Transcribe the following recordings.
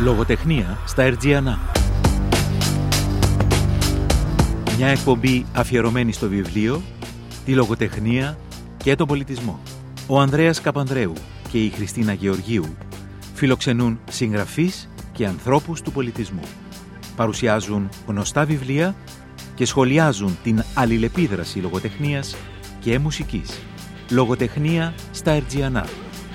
Λογοτεχνία στα Ερτζιανά. Μια εκπομπή αφιερωμένη στο βιβλίο, τη λογοτεχνία και τον πολιτισμό. Ο Ανδρέας Καπανδρέου και η Χριστίνα Γεωργίου φιλοξενούν συγγραφείς και ανθρώπους του πολιτισμού. Παρουσιάζουν γνωστά βιβλία και σχολιάζουν την αλληλεπίδραση λογοτεχνίας και μουσικής. Λογοτεχνία στα Ερτζιανά.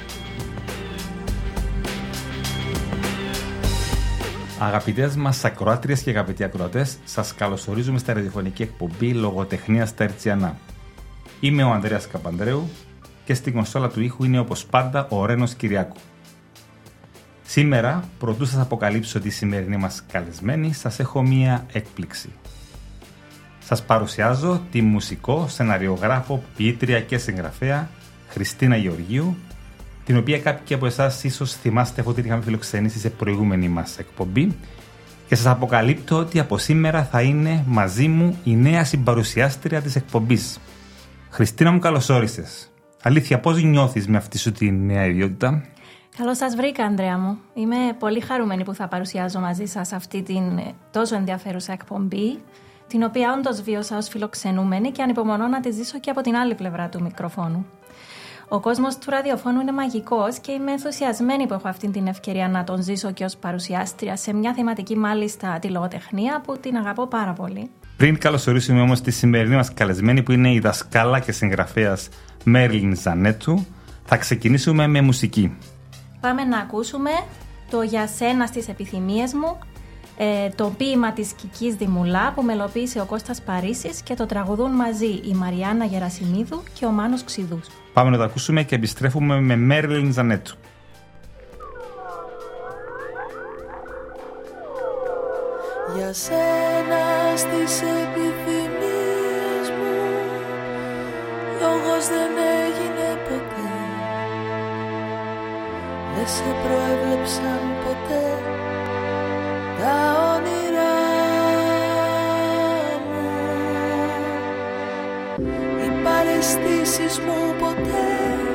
Αγαπητές μας ακροάτριες και αγαπητοί ακροατές, σας καλωσορίζουμε στα ραδιοφωνική εκπομπή Λογοτεχνία στα Ερτζιανά. Είμαι ο Ανδρέας Καπανδρέου και στην κονσόλα του ήχου είναι όπως πάντα ο Ρένος Κυριάκου. Σήμερα, προτού σας αποκαλύψω τη σημερινή μας καλεσμένη, σας έχω μία έκπληξη. Σας παρουσιάζω τη μουσικό, σεναριογράφο, ποιήτρια και συγγραφέα Χριστίνα Γεωργίου, την οποία κάποιοι από εσάς ίσως θυμάστε από την είχαμε φιλοξενήσει σε προηγούμενη μας εκπομπή, και σας αποκαλύπτω ότι από σήμερα θα είναι μαζί μου η νέα συμπαρουσιάστρια της εκπομπής. Χριστίνα μου, καλώς όρισες. Αλήθεια, πώς νιώθεις με αυτή σου τη νέα ιδιότητα? Καλώς σας βρήκα, Ανδρέα μου. Είμαι πολύ χαρούμενη που θα παρουσιάζω μαζί σας αυτή την τόσο ενδιαφέρουσα εκπομπή, την οποία όντως βίωσα ως φιλοξενούμενη και ανυπομονώ να τη ζήσω και από την άλλη πλευρά του μικροφόνου. Ο κόσμος του ραδιοφώνου είναι μαγικός και είμαι ενθουσιασμένη που έχω αυτή την ευκαιρία να τον ζήσω και ως παρουσιάστρια σε μια θεματική, μάλιστα τη λογοτεχνία, που την αγαπώ πάρα πολύ. Πριν καλωσορίσουμε όμως τη σημερινή μας καλεσμένη, που είναι η δασκάλα και συγγραφέας Μέρλιν Ζανέτου, θα ξεκινήσουμε με μουσική. Πάμε να ακούσουμε το «Για σένα στις επιθυμίες μου», το ποίημα της Κικής Δημουλά που μελοποίησε ο Κώστας Παρίσης και το τραγουδούν μαζί η Μαριάννα Γερασιμίδου και ο Μάνος Ξηδούς. Πάμε να το ακούσουμε και επιστρέφουμε με Μέρλιν Ζανέτου. Για σένα στις επιθυμίες μου λόγος δεν έγινε ποτέ. Δεν σε προέβλεψαν ποτέ τα όνειρά μου. Οι παραισθήσεις μου ποτέ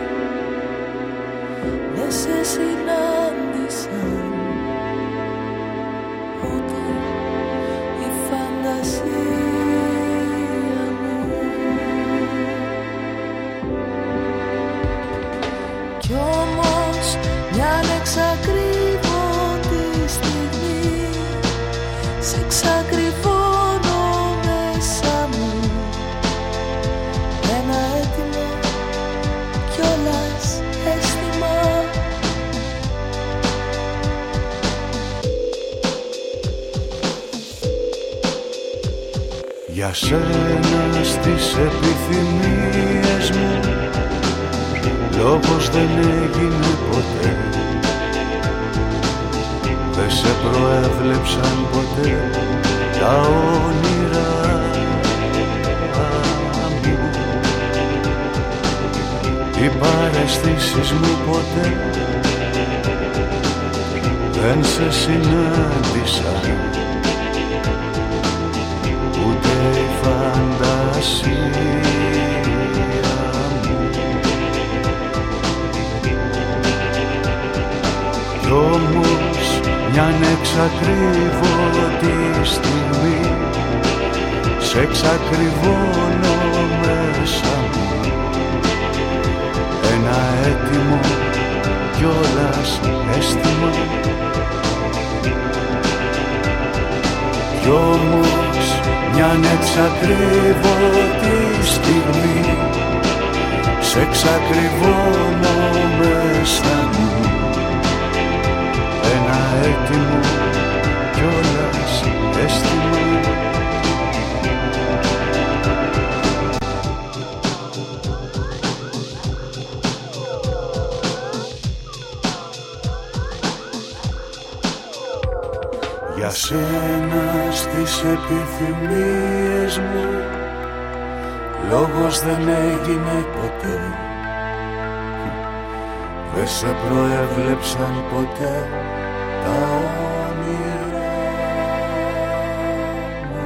δεν σε συνάντησαν, ούτε η φαντασία μου. Κι όμως μια ανεξακρίβωτη στιγμή σε εξακριβώνω μέσα μου, ένα έτοιμο κιόλας αίσθημα. Για σένα στις επιθυμίες μου λόγος δεν έγινε ποτέ. Δεν σε προέβλεψαν ποτέ τα όνειρά μου. Οι παραισθήσεις μου ποτέ δεν σε συνάντησαν, ούτε η φαντασία μου. Κι όμως μια ανεξακρίβωτη στιγμή σε εξακριβώνω μέσα μου, ένα έτοιμο κιόλας αίσθημα. Κι όμως μια ανεξακρίβωτη στιγμή σε εξακριβώνω μέσα μου, ένα έτοιμο κιόλας αίσθημα. Για σένα στις επιθυμίες μου λόγος δεν έγινε ποτέ. Δεν σε προέβλεψαν ποτέ τα όνειρά μου.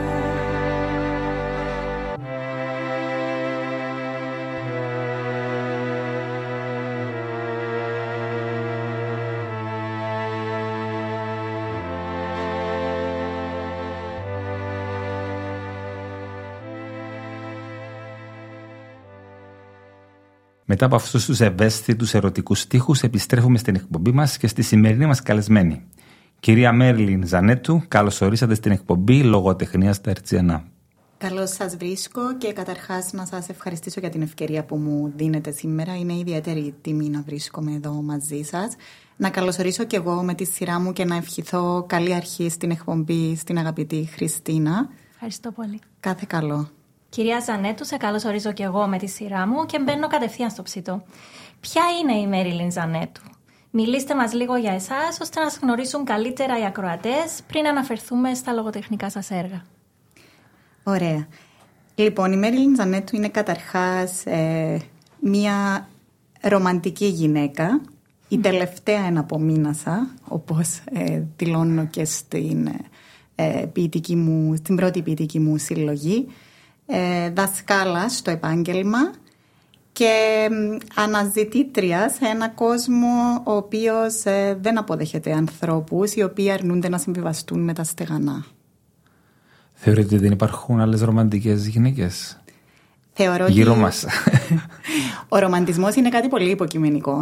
Μετά από αυτούς τους ευαίσθητους ερωτικούς στίχους, επιστρέφουμε στην εκπομπή μας και στη σημερινή μας καλεσμένη. Κυρία Μέριλιν Ζανέτου, καλώς ορίσατε στην εκπομπή Λογοτεχνία στα RTGNA. Καλώς σας βρίσκω και καταρχάς να σας ευχαριστήσω για την ευκαιρία που μου δίνετε σήμερα. Είναι ιδιαίτερη τιμή να βρίσκομαι εδώ μαζί σας. Να καλωσορίσω και εγώ με τη σειρά μου και να ευχηθώ καλή αρχή στην εκπομπή στην αγαπητή Χριστίνα. Ευχαριστώ πολύ. Κάθε καλό. Κυρία Ζανέτου, σε καλωσορίζω και εγώ με τη σειρά μου και μπαίνω κατευθείαν στο ψητό. Ποια είναι η Μέριλιν Ζανέτου? Μιλήστε μας λίγο για εσάς, ώστε να σας γνωρίσουν καλύτερα οι ακροατές πριν αναφερθούμε στα λογοτεχνικά σας έργα. Ωραία. Λοιπόν, η Μέριλιν Ζανέτου είναι καταρχάς μια ρομαντική γυναίκα, η τελευταία εναπομείνασα, όπως δηλώνω και στην πρώτη ποιητική μου συλλογή, δασκάλα στο επάγγελμα και αναζητήτρια σε ένα κόσμο ο οποίος δεν αποδέχεται ανθρώπους οι οποίοι αρνούνται να συμβιβαστούν με τα στεγανά. Θεωρείτε ότι δεν υπάρχουν άλλες ρομαντικές γυναίκες γύρω μας? Ο ρομαντισμός είναι κάτι πολύ υποκειμενικό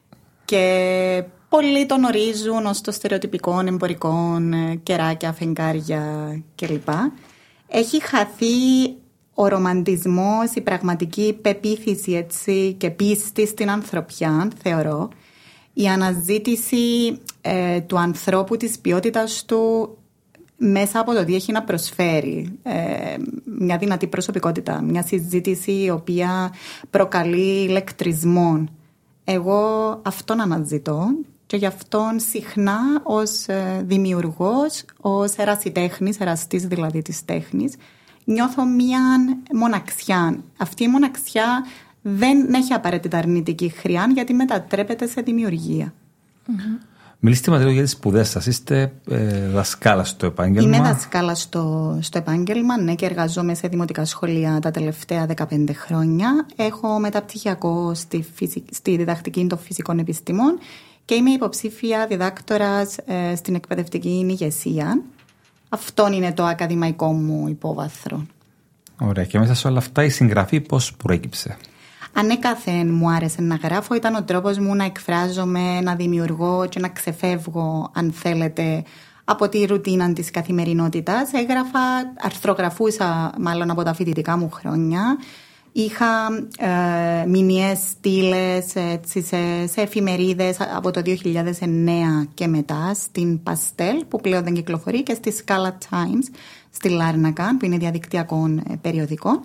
και πολλοί τον ορίζουν ως το στερεοτυπικό εμπορικό κεράκια, φεγγάρια κλπ. Έχει χαθεί ο ρομαντισμός, η πραγματική πεποίθηση έτσι, και πίστη στην ανθρωπιά, θεωρώ. Η αναζήτηση του ανθρώπου, της ποιότητας του μέσα από το τι έχει να προσφέρει. Μια δυνατή προσωπικότητα, μια συζήτηση η οποία προκαλεί ηλεκτρισμό. Εγώ αυτόν αναζητώ και γι' αυτόν συχνά ως δημιουργός, ως ερασιτέχνης, εραστής δηλαδή της τέχνης, νιώθω μια μοναξιά. Αυτή η μοναξιά δεν έχει απαραίτητα αρνητική χρειά γιατί μετατρέπεται σε δημιουργία. Mm-hmm. Μιλήστε μας λίγο για τις σπουδές σας. Είστε δασκάλα στο επάγγελμα? Είμαι δασκάλα στο επάγγελμα, ναι, και εργαζόμαι σε δημοτικά σχολεία τα τελευταία 15 χρόνια. Έχω μεταπτυχιακό στη διδακτική των φυσικών επιστημών και είμαι υποψήφια διδάκτορας στην εκπαιδευτική ηγεσία. Αυτό είναι το ακαδημαϊκό μου υπόβαθρο. Ωραία. Και μέσα σε όλα αυτά η συγγραφή πώς προέκυψε? Ανέκαθεν μου άρεσε να γράφω, ήταν ο τρόπος μου να εκφράζομαι, να δημιουργώ και να ξεφεύγω, αν θέλετε, από τη ρουτίνα της καθημερινότητας. Αρθρογραφούσα μάλλον από τα φοιτητικά μου χρόνια. Είχα μηνιαίες στήλες σε εφημερίδες από το 2009 και μετά, στην Παστέλ που πλέον δεν κυκλοφορεί και στη Scala Times στη Λάρνακα που είναι διαδικτυακό περιοδικό.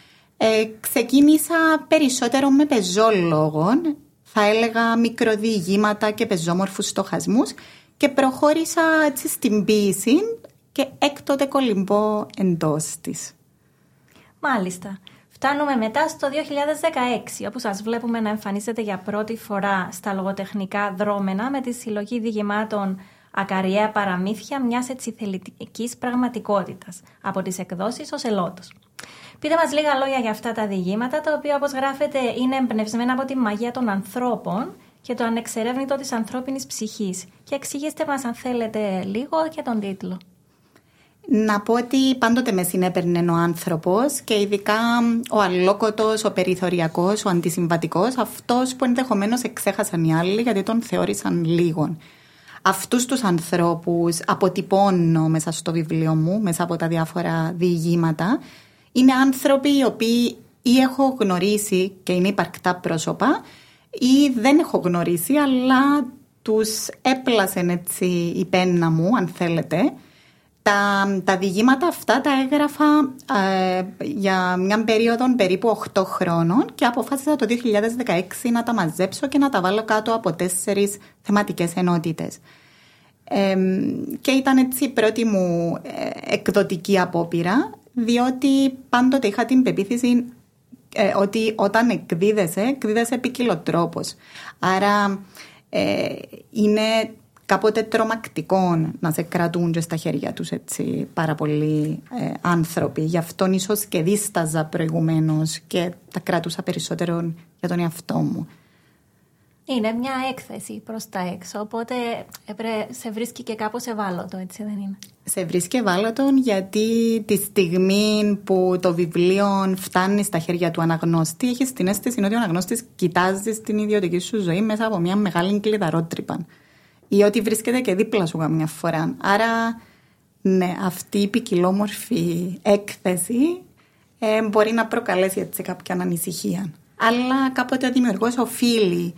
Ξεκίνησα περισσότερο με πεζόλογων, θα έλεγα μικροδιηγήματα και πεζόμορφους στοχασμούς και προχώρησα έτσι στην ποίηση και έκτοτε κολυμπώ εντός της. Μάλιστα. Φτάνουμε μετά στο 2016, όπου σας βλέπουμε να εμφανίζετε για πρώτη φορά στα λογοτεχνικά δρόμενα με τη συλλογή διηγημάτων «Ακαριαία παραμύθια μιας ετσιθελητικής πραγματικότητας» από τις εκδόσεις «Ο Σελότος». Πείτε μας λίγα λόγια για αυτά τα διηγήματα, τα οποία όπως γράφετε είναι εμπνευσμένα από τη μαγεία των ανθρώπων και το ανεξερεύνητο της ανθρώπινης ψυχής. Και εξηγήστε μας αν θέλετε λίγο και τον τίτλο. Να πω ότι πάντοτε με συνέπαιρνε ο άνθρωπος και ειδικά ο αλλόκοτος, ο περιθωριακός, ο αντισυμβατικός, αυτός που ενδεχομένως εξέχασαν οι άλλοι γιατί τον θεώρησαν λίγον. Αυτούς τους ανθρώπους αποτυπώνω μέσα στο βιβλίο μου, μέσα από τα διάφορα διηγήματα. Είναι άνθρωποι οι οποίοι ή έχω γνωρίσει και είναι υπαρκτά πρόσωπα ή δεν έχω γνωρίσει, αλλά τους έπλασε έτσι η πένα μου, αν θέλετε. Τα διηγήματα αυτά τα έγραφα για μια περίοδο περίπου 8 χρόνων και αποφάσισα το 2016 να τα μαζέψω και να τα βάλω κάτω από 4 θεματικές ενότητες. Και ήταν έτσι η πρώτη μου εκδοτική απόπειρα, διότι πάντοτε είχα την πεποίθηση ότι όταν εκδίδεσαι ποικιλοτρόπως. Άρα είναι κάποτε τρομακτικό να σε κρατούν και στα χέρια τους έτσι πάρα πολλοί άνθρωποι. Γι' αυτόν ίσως και δίσταζα προηγουμένως και τα κρατούσα περισσότερο για τον εαυτό μου. Είναι μια έκθεση προς τα έξω, οπότε σε βρίσκει και κάπως ευάλωτο, έτσι δεν είναι? Σε βρίσκει ευάλωτο γιατί τη στιγμή που το βιβλίο φτάνει στα χέρια του αναγνώστη, έχεις την αίσθηση ότι ο αναγνώστης κοιτάζει την ιδιωτική σου ζωή μέσα από μια μεγάλη κλειδαρότρυπα ή ότι βρίσκεται και δίπλα σου καμιά φορά. Άρα, ναι, αυτή η ποικιλόμορφη έκθεση μπορεί να προκαλέσει έτσι κάποια ανησυχία. Αλλά κάποτε ο δημιουργός οφείλει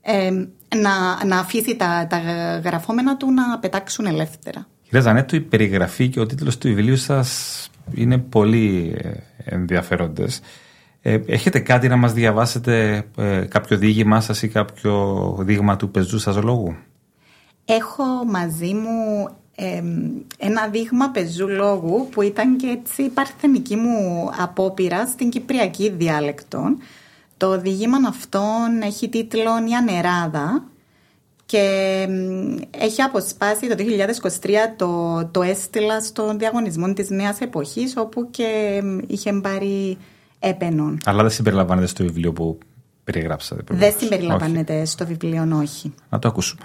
να αφήσει τα γραφόμενα του να πετάξουν ελεύθερα. Κυρία Ζανέτου, η περιγραφή και ο τίτλος του βιβλίου σας είναι πολύ ενδιαφέροντες. Έχετε κάτι να μας διαβάσετε, κάποιο διήγημά σας ή κάποιο δείγμα του πεζού σας λόγου? Έχω μαζί μου ένα δείγμα πεζού λόγου που ήταν και έτσι η παρθενική μου απόπειρα στην κυπριακή διάλεκτο. Το διήγημα αυτόν έχει τίτλο «Η Ανεράδα» και έχει αποσπάσει το 2023, το έστειλα στον διαγωνισμό της Νέας Εποχής, όπου και είχε πάρει έπαινον. Αλλά δεν συμπεριλαμβάνεται στο βιβλίο που περιγράψατε? Δεν συμπεριλαμβάνεται στο βιβλίο, όχι. Να το ακούσουμε.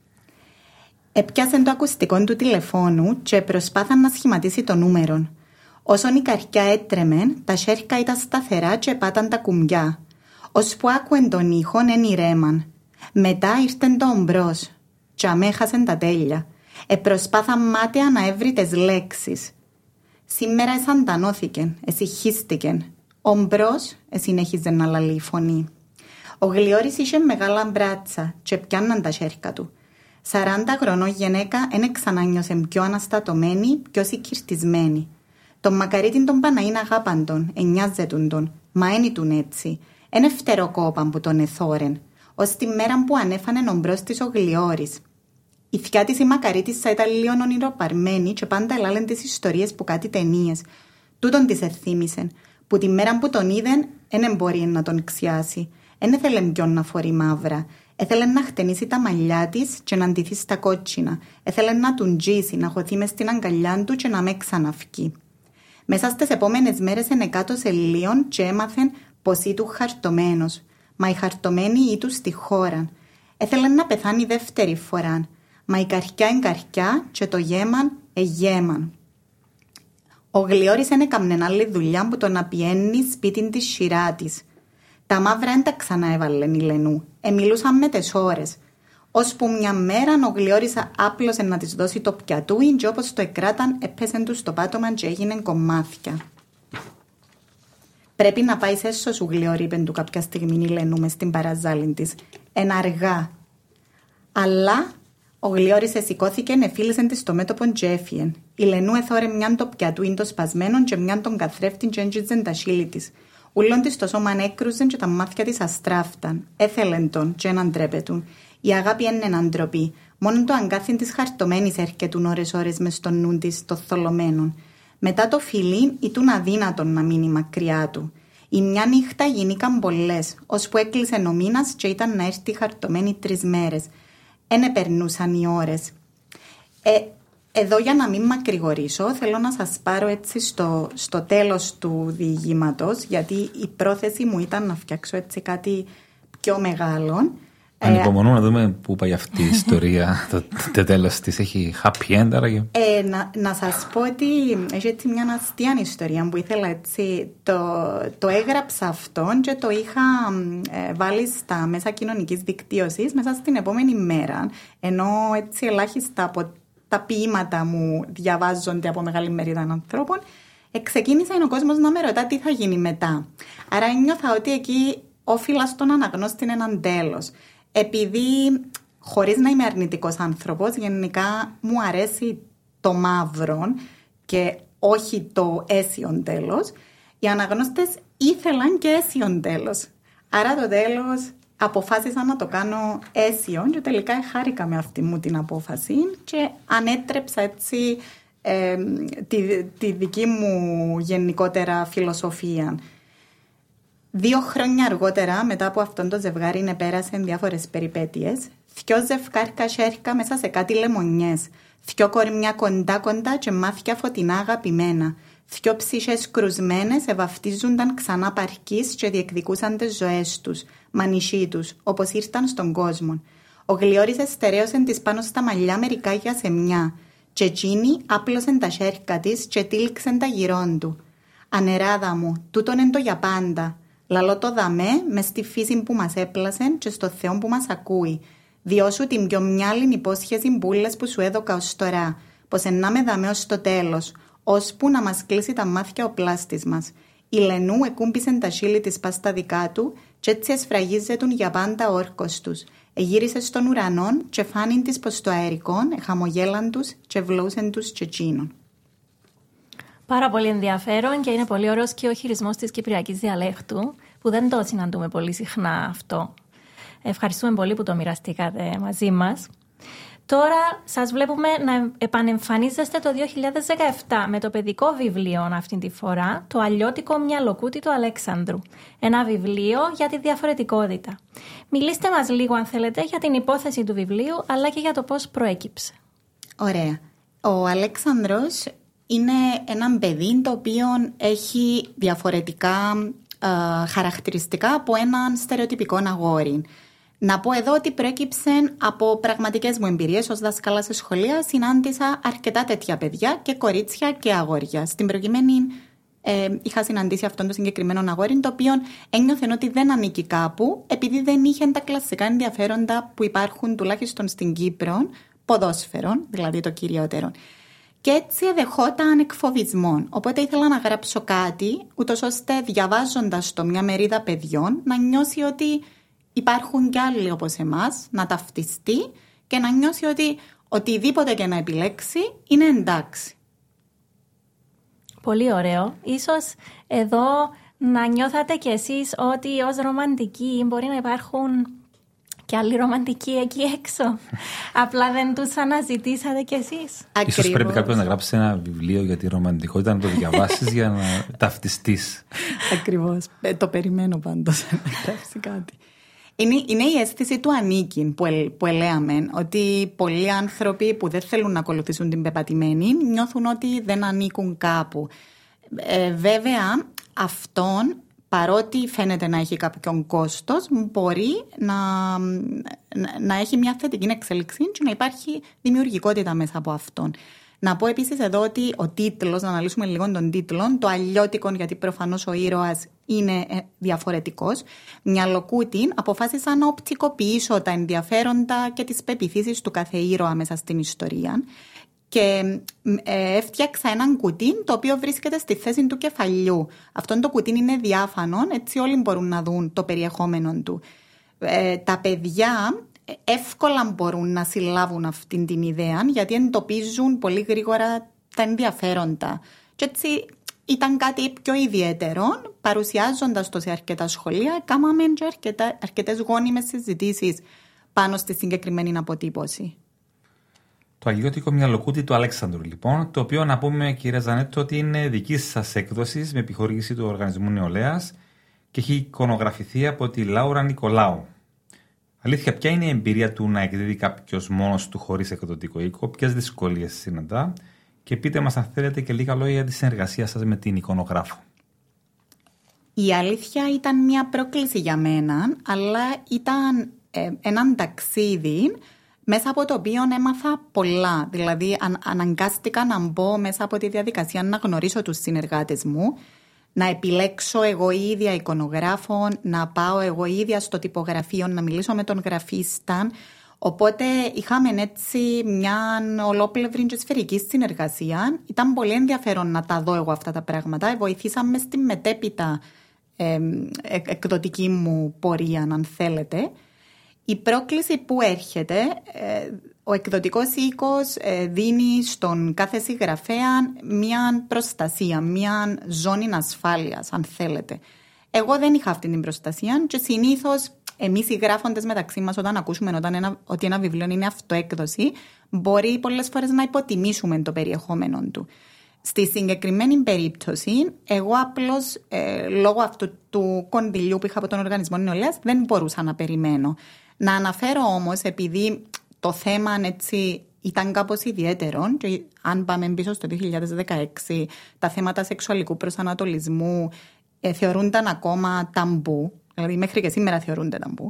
Έπιασε το ακουστικό του τηλεφώνου και προσπάθα να σχηματίσει το νούμερο. Όσον η καρκιά έτρεμε, τα σέρκα ήταν σταθερά και πάταν τα κουμπιά. Ώσπου άκουεν τον ήχον εν ηρέμαν. Μετά ήρθεν το ομπρός. Κι αμέχασεν τα τέλεια. Προσπάθα μάταια να έβρει τις λέξεις. Σήμερα εσαντανώθηκεν, εσυχίστηκεν. Ομπρός συνέχιζε να λαλεί η φωνή. Ο Γλιώρης είχε μεγάλα μπράτσα και πιάνναν τα σέρκα του. 40 χρονών γυναίκα εν ξανάνιωσε πιο αναστατωμένη, πιο συγκυρτισμένη. Τον μακαρίτην τον Παναήν αγάπαντον, εννιάζετουν τον, μα ένιτουν έτσι. Εν ευτεροκόπαν που τον εθώρεν, ως τη μέρα που ανέφανε ομπρός της ο Γλιώρης. Η θκιά της η Μακαρίτισσα ήταν λίγο ονειροπαρμένη και πάντα ελάλεν τις ιστορίες που κάτι ταινίες. Τούτον της εθύμισεν, που τη μέρα που τον είδεν, εν μπορεί να τον ξιάσει. Εν έθελε ποιον να φορεί μαύρα. Έθελε να χτενίσει τα μαλλιά της και να ντυθεί στα κότσινα. Έθελε να τον τζίσει, να χωθεί μες στην αγκαλιά του και να με ξαναυκεί. Μέσα στις επόμενες μέρες ενεκάτωσε λίον και έμαθεν πως ήτου χαρτωμένος. Μα οι χαρτωμένοι ήτου στη χώρα. Έθελε να πεθάνει δεύτερη φορά. Μα η καρκιά είναι καρκιά και το γέμαν εγέμαν. Ο Γλιώρης δεν έκαμνε άλλη δουλειά που το να πιένει σπίτι της σειρά της. Τα μαύρα δεν τα ξανά έβαλεν η Λενού. Μιλούσαν με τις ώρες. Ώσπου μια μέρα ο Γλιώρης άπλωσε να της δώσει το πιατούιν και όπως το εκράταν έπεσεν του στο πάτωμα και έγινε κομμάτια. Πρέπει να πάει έσω σου, Γλιώρη, είπεν του κάποια στιγμή η Λενού μες στην παραζάλιν της. Αργά. Αλλά ο Γλιώρης σηκώθηκε, εφίλησε της στο μέτωπον και έφυγεν. Η Λενού εθώρε μιαν το πιατούιν το σπασμένο και μιαν τον καθρέφτην και έντζιζεν τα χείλη της. Ούλον της το σώμα ανέκρουζεν και τα μάτια της αστράφταν. Έθελεν τον και έναν τρέπετουν. Η αγάπη είναι αντροπή. Μόνο το αγκάθιν της χαρτωμένης έρχετουν ώρες μες στο νου της, το θολωμένον. Μετά το φιλί ήτουν αδύνατον να μείνει μακριά του. Η μια νύχτα γίνηκαν πολλές, ώσπου έκλεισε ο μήνας και ήταν να έρθει χαρτωμένη 3 μέρες. Εν επερνούσαν οι ώρες. Εδώ για να μην μακρηγορήσω, θέλω να σας πάρω έτσι στο τέλος του διηγήματος, γιατί η πρόθεση μου ήταν να φτιάξω έτσι κάτι πιο μεγάλο. Ανυπομονώ να δούμε πού πάει αυτή η ιστορία, το τέλος της. Έχει happy end, άραγε? Να σας πω ότι έχει έτσι μια αστεία ιστορία που ήθελα έτσι, το έγραψα αυτόν και το είχα βάλει στα μέσα κοινωνικής δικτύωσης μέσα στην επόμενη μέρα, ενώ έτσι ελάχιστα από τα ποίηματα μου διαβάζονται από μεγάλη μερίδα ανθρώπων, ξεκίνησε ο κόσμος να με ρωτά τι θα γίνει μετά. Άρα νιώθα ότι εκεί όφιλα στον αναγνώστη έναν τέλος. Επειδή, χωρίς να είμαι αρνητικός άνθρωπος, γενικά μου αρέσει το μαύρο και όχι το αίσιον τέλος, οι αναγνώστες ήθελαν και αίσιον τέλος. Άρα το τέλος αποφάσισα να το κάνω αίσιον και τελικά χάρηκα με αυτή μου την απόφαση και ανέτρεψα έτσι τη δική μου γενικότερα φιλοσοφία. 2 χρόνια αργότερα, μετά από αυτόν το ζευγάρι, πέρασαν διάφορες περιπέτειες. 2 ζευκάρκα σέρκα μέσα σε κάτι λεμονιές. 2 κορμιά κοντά-κοντά και μάτια φωτεινά αγαπημένα. Δυο ψυχές κρουσμένες ευαυτίζονταν ξανά παρκείς και διεκδικούσαν τις ζωές τους, μανισί τους, όπως ήρθαν στον κόσμο. Ο Γλιόρης στερέωσε της πάνω στα μαλλιά μερικά για σεμιά, και εκείνη άπλωσε τα σέρκα της και τύλιξε τα γυρών του. «Ανεράδα μου, τούτον εν το για πάντα. Λαλώ το δαμέ μες στη φύση που μας έπλασε και στο Θεό που μας ακούει. Διώσου την πιο μυάλιν υπόσχεση μπούλες που σου έδωκα ως τώρα, πως ενά με δαμέ ως το τέλος, ώσπου να μας κλείσει τα μάτια ο πλάστης μας». Η Λενού εκούμπησε τα χείλη της πας στα δικά του και έτσι εσφραγίζετουν για πάντα ο όρκος τους. Εγύρισε στον ουρανόν και φάνην της πως το αερικόν, εχαμογέλαν τους και βλούσεν τους και εκείνον. Πάρα πολύ ενδιαφέρον και είναι πολύ ωραίος και ο χειρισμός της κυπριακής διαλέχτου, που δεν το συναντούμε πολύ συχνά αυτό. Ευχαριστούμε πολύ που το μοιραστήκατε μαζί μας. Τώρα σας βλέπουμε να επανεμφανίζεστε το 2017 με το παιδικό βιβλίο αυτή τη φορά, το Αλλιώτικο Μυαλοκούτι του Αλέξανδρου. Ένα βιβλίο για τη διαφορετικότητα. Μιλήστε μας λίγο αν θέλετε για την υπόθεση του βιβλίου, αλλά και για το πώς προέκυψε. Ωραία. Ο Αλέξανδρος είναι ένα παιδί το οποίο έχει διαφορετικά χαρακτηριστικά από έναν στερεοτυπικό αγόρι. Να πω εδώ ότι προέκυψε από πραγματικές μου εμπειρίες ως δάσκαλα σε σχολεία. Συνάντησα αρκετά τέτοια παιδιά και κορίτσια και αγόρια. Στην προκειμένη είχα συναντήσει αυτόν τον συγκεκριμένο αγόρι, το οποίο ένιωθε ότι δεν ανήκει κάπου, επειδή δεν είχε τα κλασικά ενδιαφέροντα που υπάρχουν τουλάχιστον στην Κύπρο, ποδόσφαιρο, δηλαδή το κυριότερο. Και έτσι δεχόταν εκφοβισμό. Οπότε ήθελα να γράψω κάτι, ούτως ώστε διαβάζοντας το μια μερίδα παιδιών να νιώσει ότι υπάρχουν κι άλλοι όπως εμάς, να ταυτιστεί και να νιώσει ότι οτιδήποτε και να επιλέξει είναι εντάξει. Πολύ ωραίο. Ίσως εδώ να νιώθατε κι εσείς ότι ως ρομαντικοί μπορεί να υπάρχουν και άλλοι ρομαντικοί εκεί έξω. Απλά δεν τους αναζητήσατε κι εσείς. Ακριβώς. Ίσως πρέπει κάποιος να γράψει ένα βιβλίο για τη ρομαντικότητα, να το διαβάσεις για να ταυτιστείς. Ακριβώς. Το περιμένω πάντως να γράψει κάτι. Είναι η αίσθηση του ανήκειν που ελέαμε, ότι πολλοί άνθρωποι που δεν θέλουν να ακολουθήσουν την πεπατημένη νιώθουν ότι δεν ανήκουν κάπου. Βέβαια, αυτόν, παρότι φαίνεται να έχει κάποιον κόστος, μπορεί να έχει μια θετική εξέλιξη και να υπάρχει δημιουργικότητα μέσα από αυτόν. Να πω επίσης εδώ ότι ο τίτλος, να αναλύσουμε λίγο τον τίτλο, το αλλιώτικο, γιατί προφανώς ο ήρωας είναι διαφορετικός. Μυαλοκούτιν αποφάσισα να οπτικοποιήσω τα ενδιαφέροντα και τις πεποιθήσεις του κάθε ήρωα μέσα στην ιστορία και έφτιαξα έναν κουτί το οποίο βρίσκεται στη θέση του κεφαλιού. Αυτό το κουτί είναι διάφανο, έτσι όλοι μπορούν να δουν το περιεχόμενο του. Τα παιδιά εύκολα μπορούν να συλλάβουν αυτή την ιδέα, γιατί εντοπίζουν πολύ γρήγορα τα ενδιαφέροντα. Και έτσι ήταν κάτι πιο ιδιαίτερο, παρουσιάζοντας το σε αρκετά σχολεία, κάναμε και αρκετές γόνιμες συζητήσεις πάνω στη συγκεκριμένη αποτύπωση. Το Αλλιώτικο Μυαλοκούτι του Αλέξανδρου, λοιπόν, το οποίο να πούμε, κυρία Ζανέτο, ότι είναι δική σας έκδοση με επιχορήγηση του Οργανισμού Νεολαίας και έχει εικονογραφηθεί από τη Λάουρα Νικολάου. Αλήθεια, ποια είναι η εμπειρία του να εκδίδει κάποιος μόνος του χωρίς εκδοτικό οίκο, ποιες δυσκολίες συναντά, και πείτε μας αν θέλετε και λίγα λόγια για τη συνεργασία σας με την εικονογράφο. Η αλήθεια ήταν μια πρόκληση για μένα, αλλά ήταν έναν ταξίδι μέσα από το οποίο έμαθα πολλά. Δηλαδή αναγκάστηκα να μπω μέσα από τη διαδικασία να γνωρίσω τους συνεργάτες μου, να επιλέξω εγώ ίδια εικονογράφο, να πάω εγώ ίδια στο τυπογραφείο, να μιλήσω με τον γραφίστα. Οπότε είχαμε έτσι μια ολόπλευρη και σφαιρική συνεργασία. Ήταν πολύ ενδιαφέρον να τα δω εγώ αυτά τα πράγματα. Βοηθήσαμε στη μετέπειτα εκδοτική μου πορεία, αν θέλετε. Η πρόκληση που έρχεται, ο εκδοτικός οίκος δίνει στον κάθε συγγραφέα μια προστασία, μια ζώνη ασφάλειας, αν θέλετε. Εγώ δεν είχα αυτή την προστασία και συνήθως εμείς οι γράφοντες μεταξύ μας, όταν ακούσουμε ότι ένα βιβλίο είναι αυτοέκδοση, μπορεί πολλές φορές να υποτιμήσουμε το περιεχόμενο του. Στη συγκεκριμένη περίπτωση, εγώ απλώς λόγω αυτού του κονδυλιού που είχα από τον Οργανισμό Νεολαίας δεν μπορούσα να περιμένω. Να αναφέρω όμως, επειδή το θέμα έτσι ήταν κάπως ιδιαίτερο. Και αν πάμε πίσω στο 2016, τα θέματα σεξουαλικού προσανατολισμού θεωρούνταν ακόμα ταμπού, δηλαδή μέχρι και σήμερα θεωρούνται ταμπού.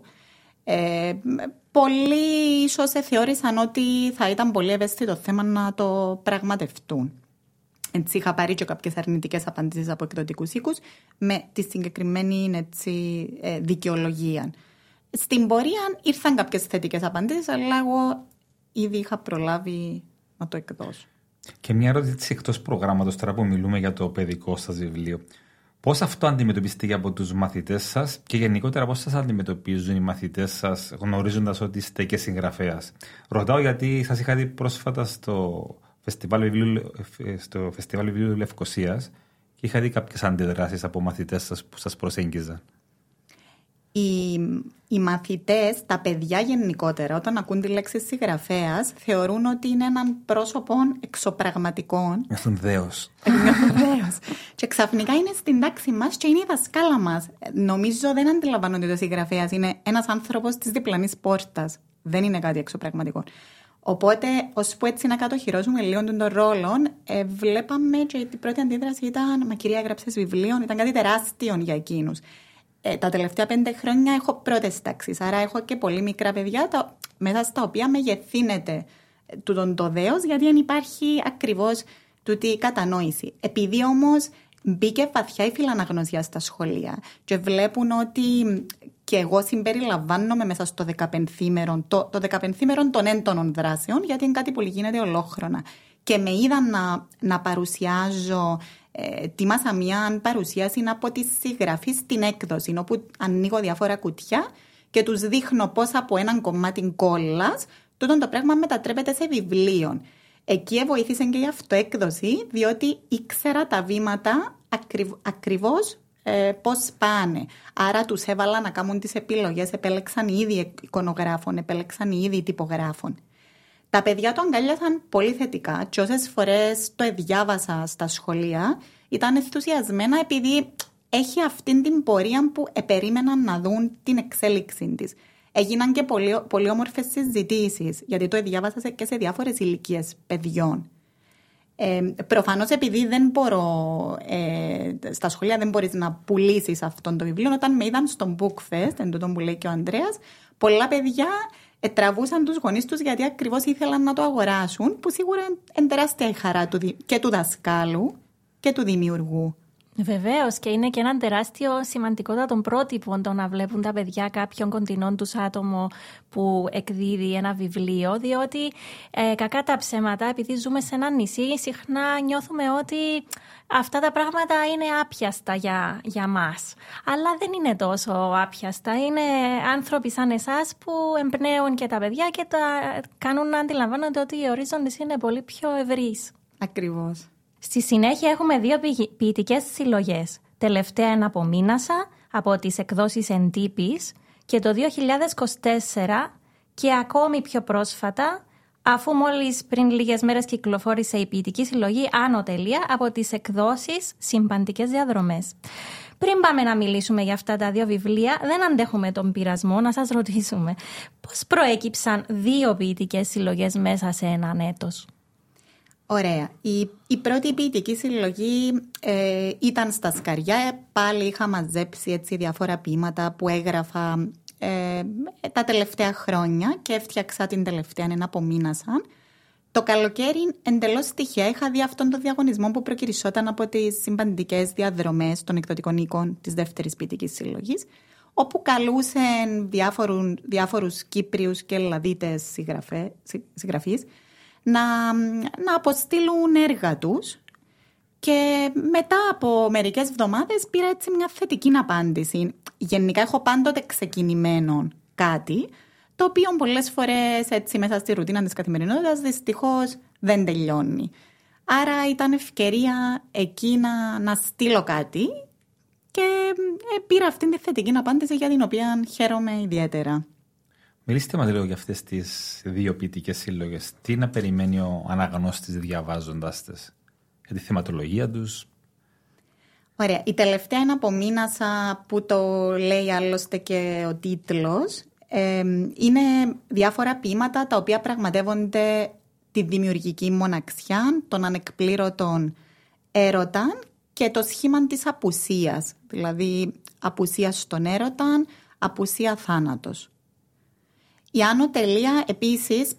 Πολλοί ίσως θεώρησαν ότι θα ήταν πολύ ευαίσθητο θέμα να το πραγματευτούν. Έτσι είχα πάρει και κάποιες αρνητικές απαντήσεις από εκδοτικούς οίκους με τη συγκεκριμένη δικαιολογία. Στην πορεία ήρθαν κάποιες θετικές απαντήσεις, αλλά εγώ ήδη είχα προλάβει να το εκδώσω. Και μια ερώτηση εκτός προγράμματος, τώρα που μιλούμε για το παιδικό σας βιβλίο. Πώς αυτό αντιμετωπιστήκε από τους μαθητές σας και γενικότερα πώς σας αντιμετωπίζουν οι μαθητές σας γνωρίζοντας ότι είστε και συγγραφέας? Ρωτάω γιατί σας είχα δει πρόσφατα στο Φεστιβάλ Βιβλίου Λευκωσίας και είχα δει κάποιες αντιδράσεις από μαθητές σας που σας προσέγγιζαν. Οι μαθητές, τα παιδιά γενικότερα, όταν ακούν τη λέξη συγγραφέας, θεωρούν ότι είναι έναν πρόσωπο εξωπραγματικό. Νιώθουν δέος. Και ξαφνικά είναι στην τάξη μας και είναι η δασκάλα μας. Νομίζω δεν αντιλαμβάνονται ότι ο συγγραφέας είναι ένας άνθρωπος της διπλανής πόρτας. Δεν είναι κάτι εξωπραγματικό. Οπότε, ώσπου έτσι να κατοχυρώσουμε λίγο τον ρόλο, βλέπαμε και την πρώτη αντίδραση ήταν «Μα κυρία, έγραψες βιβλίο», ήταν κάτι τεράστιο για εκείνους. Τα τελευταία 5 χρόνια έχω πρώτες τάξεις, άρα έχω και πολύ μικρά παιδιά μέσα στα οποία μεγεθύνεται το δέος, γιατί δεν υπάρχει ακριβώς τούτη η κατανόηση. Επειδή όμως μπήκε βαθιά η φιλαναγνωσία στα σχολεία και βλέπουν ότι και εγώ συμπεριλαμβάνομαι μέσα στο 15ήμερο, το 15ήμερο των έντονων δράσεων, γιατί είναι κάτι που γίνεται ολόχρονα. Και με είδαν να παρουσιάζω, ετοίμασα μια παρουσίαση από τη συγγραφή στην έκδοση, όπου ανοίγω διάφορα κουτιά και τους δείχνω πώς από έναν κομμάτι κόλλας τούτο το πράγμα μετατρέπεται σε βιβλίο. Εκεί βοήθησε και η αυτοέκδοση, διότι ήξερα τα βήματα ακριβώς πώς πάνε. Άρα τους έβαλα να κάνουν τις επιλογές, επέλεξαν ήδη εικονογράφων, επέλεξαν ήδη τυπογράφων. Τα παιδιά το αγκάλιασαν πολύ θετικά και όσες φορές το διάβασα στα σχολεία ήταν ενθουσιασμένα επειδή έχει αυτήν την πορεία που περίμεναν να δουν την εξέλιξη της. Έγιναν και πολύ όμορφες συζητήσεις, γιατί το διάβασα και σε διάφορες ηλικίες παιδιών. Προφανώς επειδή δεν μπορώ, στα σχολεία δεν μπορείς να πουλήσεις αυτό το βιβλίο, όταν με είδαν στο Bookfest, εν τούτο που λέει και ο Ανδρέας, πολλά παιδιά τραβούσαν τους γονείς τους γιατί ακριβώς ήθελαν να το αγοράσουν, που σίγουρα είναι τεράστια η χαρά και του δασκάλου και του δημιουργού. Βεβαίως, και είναι και ένα τεράστιο σημαντικότατο πρότυπο το να βλέπουν τα παιδιά κάποιον κοντινόν τους άτομο που εκδίδει ένα βιβλίο, διότι κακά τα ψέματα, επειδή ζούμε σε ένα νησί, συχνά νιώθουμε ότι αυτά τα πράγματα είναι άπιαστα για μας. Αλλά δεν είναι τόσο άπιαστα. Είναι άνθρωποι σαν εσάς που εμπνέουν και τα παιδιά και τα κάνουν να αντιλαμβάνονται ότι οι ορίζοντες είναι πολύ πιο ευρύς. Ακριβώς. Στη συνέχεια έχουμε 2 ποιητικές συλλογές. Τελευταία ένα από Μήνασα, από τις εκδόσεις Εντύπης, και το 2024 και ακόμη πιο πρόσφατα, αφού μόλις πριν λίγες μέρες κυκλοφόρησε η ποιητική συλλογή Άνω Τελεία από τις εκδόσεις Συμπαντικές Διαδρομές. Πριν πάμε να μιλήσουμε για αυτά τα 2 βιβλία, δεν αντέχουμε τον πειρασμό να σας ρωτήσουμε πώς προέκυψαν 2 ποιητικές συλλογές μέσα σε έναν έτος. Ωραία. Η πρώτη ποιητική συλλογή ήταν στα Σκαριά. Πάλι είχα μαζέψει έτσι διάφορα ποίηματα που έγραφα τα τελευταία χρόνια και έφτιαξα την τελευταία ένα από Μήνασαν. Το καλοκαίρι εντελώς τυχαία είχα δει αυτόν τον διαγωνισμό που προκυρισόταν από τις Συμπαντικές Διαδρομές των εκδοτικών οίκων της δεύτερης ποιητικής συλλογής, όπου καλούσαν διάφορους Κύπριους και Ελλαδίτες συγγραφείς να αποστείλουν έργα τους, και μετά από μερικές εβδομάδες πήρα έτσι μια θετική απάντηση. Γενικά έχω πάντοτε ξεκινημένο κάτι, το οποίο πολλές φορές έτσι μέσα στη ρουτίνα της καθημερινότητας δυστυχώς δεν τελειώνει. Άρα ήταν ευκαιρία εκεί να στείλω κάτι και πήρα αυτή τη θετική απάντηση, για την οποία χαίρομαι ιδιαίτερα. Μιλήστε μας λίγο για αυτές τις 2 ποιητικές σύλλογες. Τι να περιμένει ο αναγνώστης διαβάζοντας τις, για τη θεματολογία τους? Ωραία. Η τελευταία είναι από Μήνασα, που το λέει άλλωστε και ο τίτλος. Είναι διάφορα ποίηματα τα οποία πραγματεύονται τη δημιουργική μοναξιά, τον ανεκπλήρωτον έρωτα και το σχήμα της απουσίας, δηλαδή απουσία στον έρωτα, απουσία θάνατος. Η Άνω Τελεία επίσης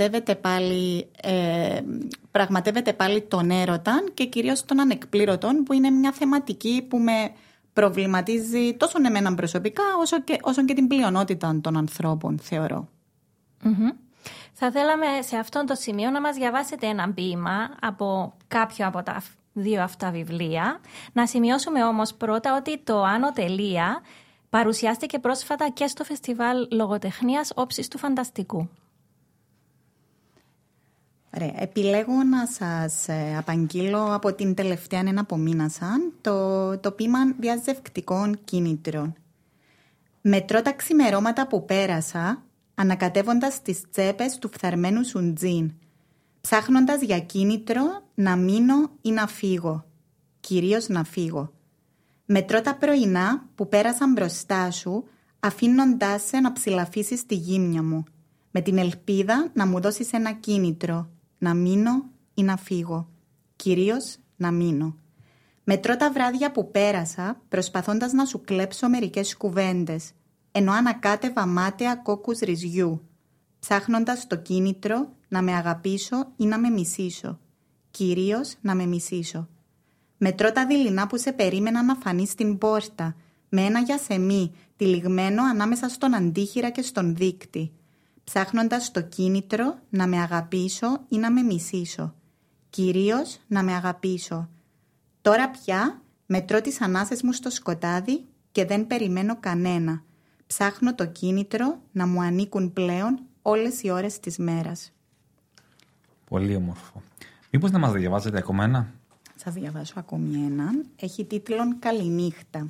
πραγματεύεται πάλι τον έρωτα και κυρίως τον ανεκπλήρωτον, που είναι μια θεματική που με προβληματίζει τόσο εμένα προσωπικά όσο και την πλειονότητα των ανθρώπων, θεωρώ. Mm-hmm. Θα θέλαμε σε αυτό το σημείο να μας διαβάσετε ένα ποίημα από κάποιο από τα δύο αυτά βιβλία. Να σημειώσουμε όμως πρώτα ότι το Άνω Τελεία παρουσιάστηκε πρόσφατα και στο Φεστιβάλ Λογοτεχνίας Όψης του Φανταστικού. Ωραία. Επιλέγω να σας απαγγείλω από την τελευταία εναπομείνασαν το ποίημα διαζευκτικών κίνητρων. Μετρώ τα ξημερώματα που πέρασα, ανακατεύοντας τις τσέπες του φθαρμένου σουντζίν, ψάχνοντας για κίνητρο να μείνω ή να φύγω, κυρίως να φύγω. Μετρώ τα πρωινά που πέρασαν μπροστά σου, αφήνοντάς σε να ψηλαφίσεις τη γύμνια μου, με την ελπίδα να μου δώσεις ένα κίνητρο, να μείνω ή να φύγω, κυρίως να μείνω. Μετρώ τα βράδια που πέρασα, προσπαθώντας να σου κλέψω μερικές κουβέντες, ενώ ανακάτευα μάταια κόκκους ρυζιού, ψάχνοντας το κίνητρο να με αγαπήσω ή να με μισήσω, κυρίως να με μισήσω. Μετρώ τα δειλινά που σε περίμενα να φανείς στην πόρτα, με ένα γιασεμί τυλιγμένο ανάμεσα στον αντίχειρα και στον δείκτη, ψάχνοντας το κίνητρο να με αγαπήσω ή να με μισήσω, κυρίως να με αγαπήσω. Τώρα πια μετρώ τις ανάσες μου στο σκοτάδι και δεν περιμένω κανένα. Ψάχνω το κίνητρο να μου ανήκουν πλέον όλες οι ώρες της μέρας. Πολύ όμορφο. Μήπως να μας διαβάζετε ακόμα ένα? Θα διαβάσω ακόμη έναν. Έχει τίτλον «Καληνύχτα».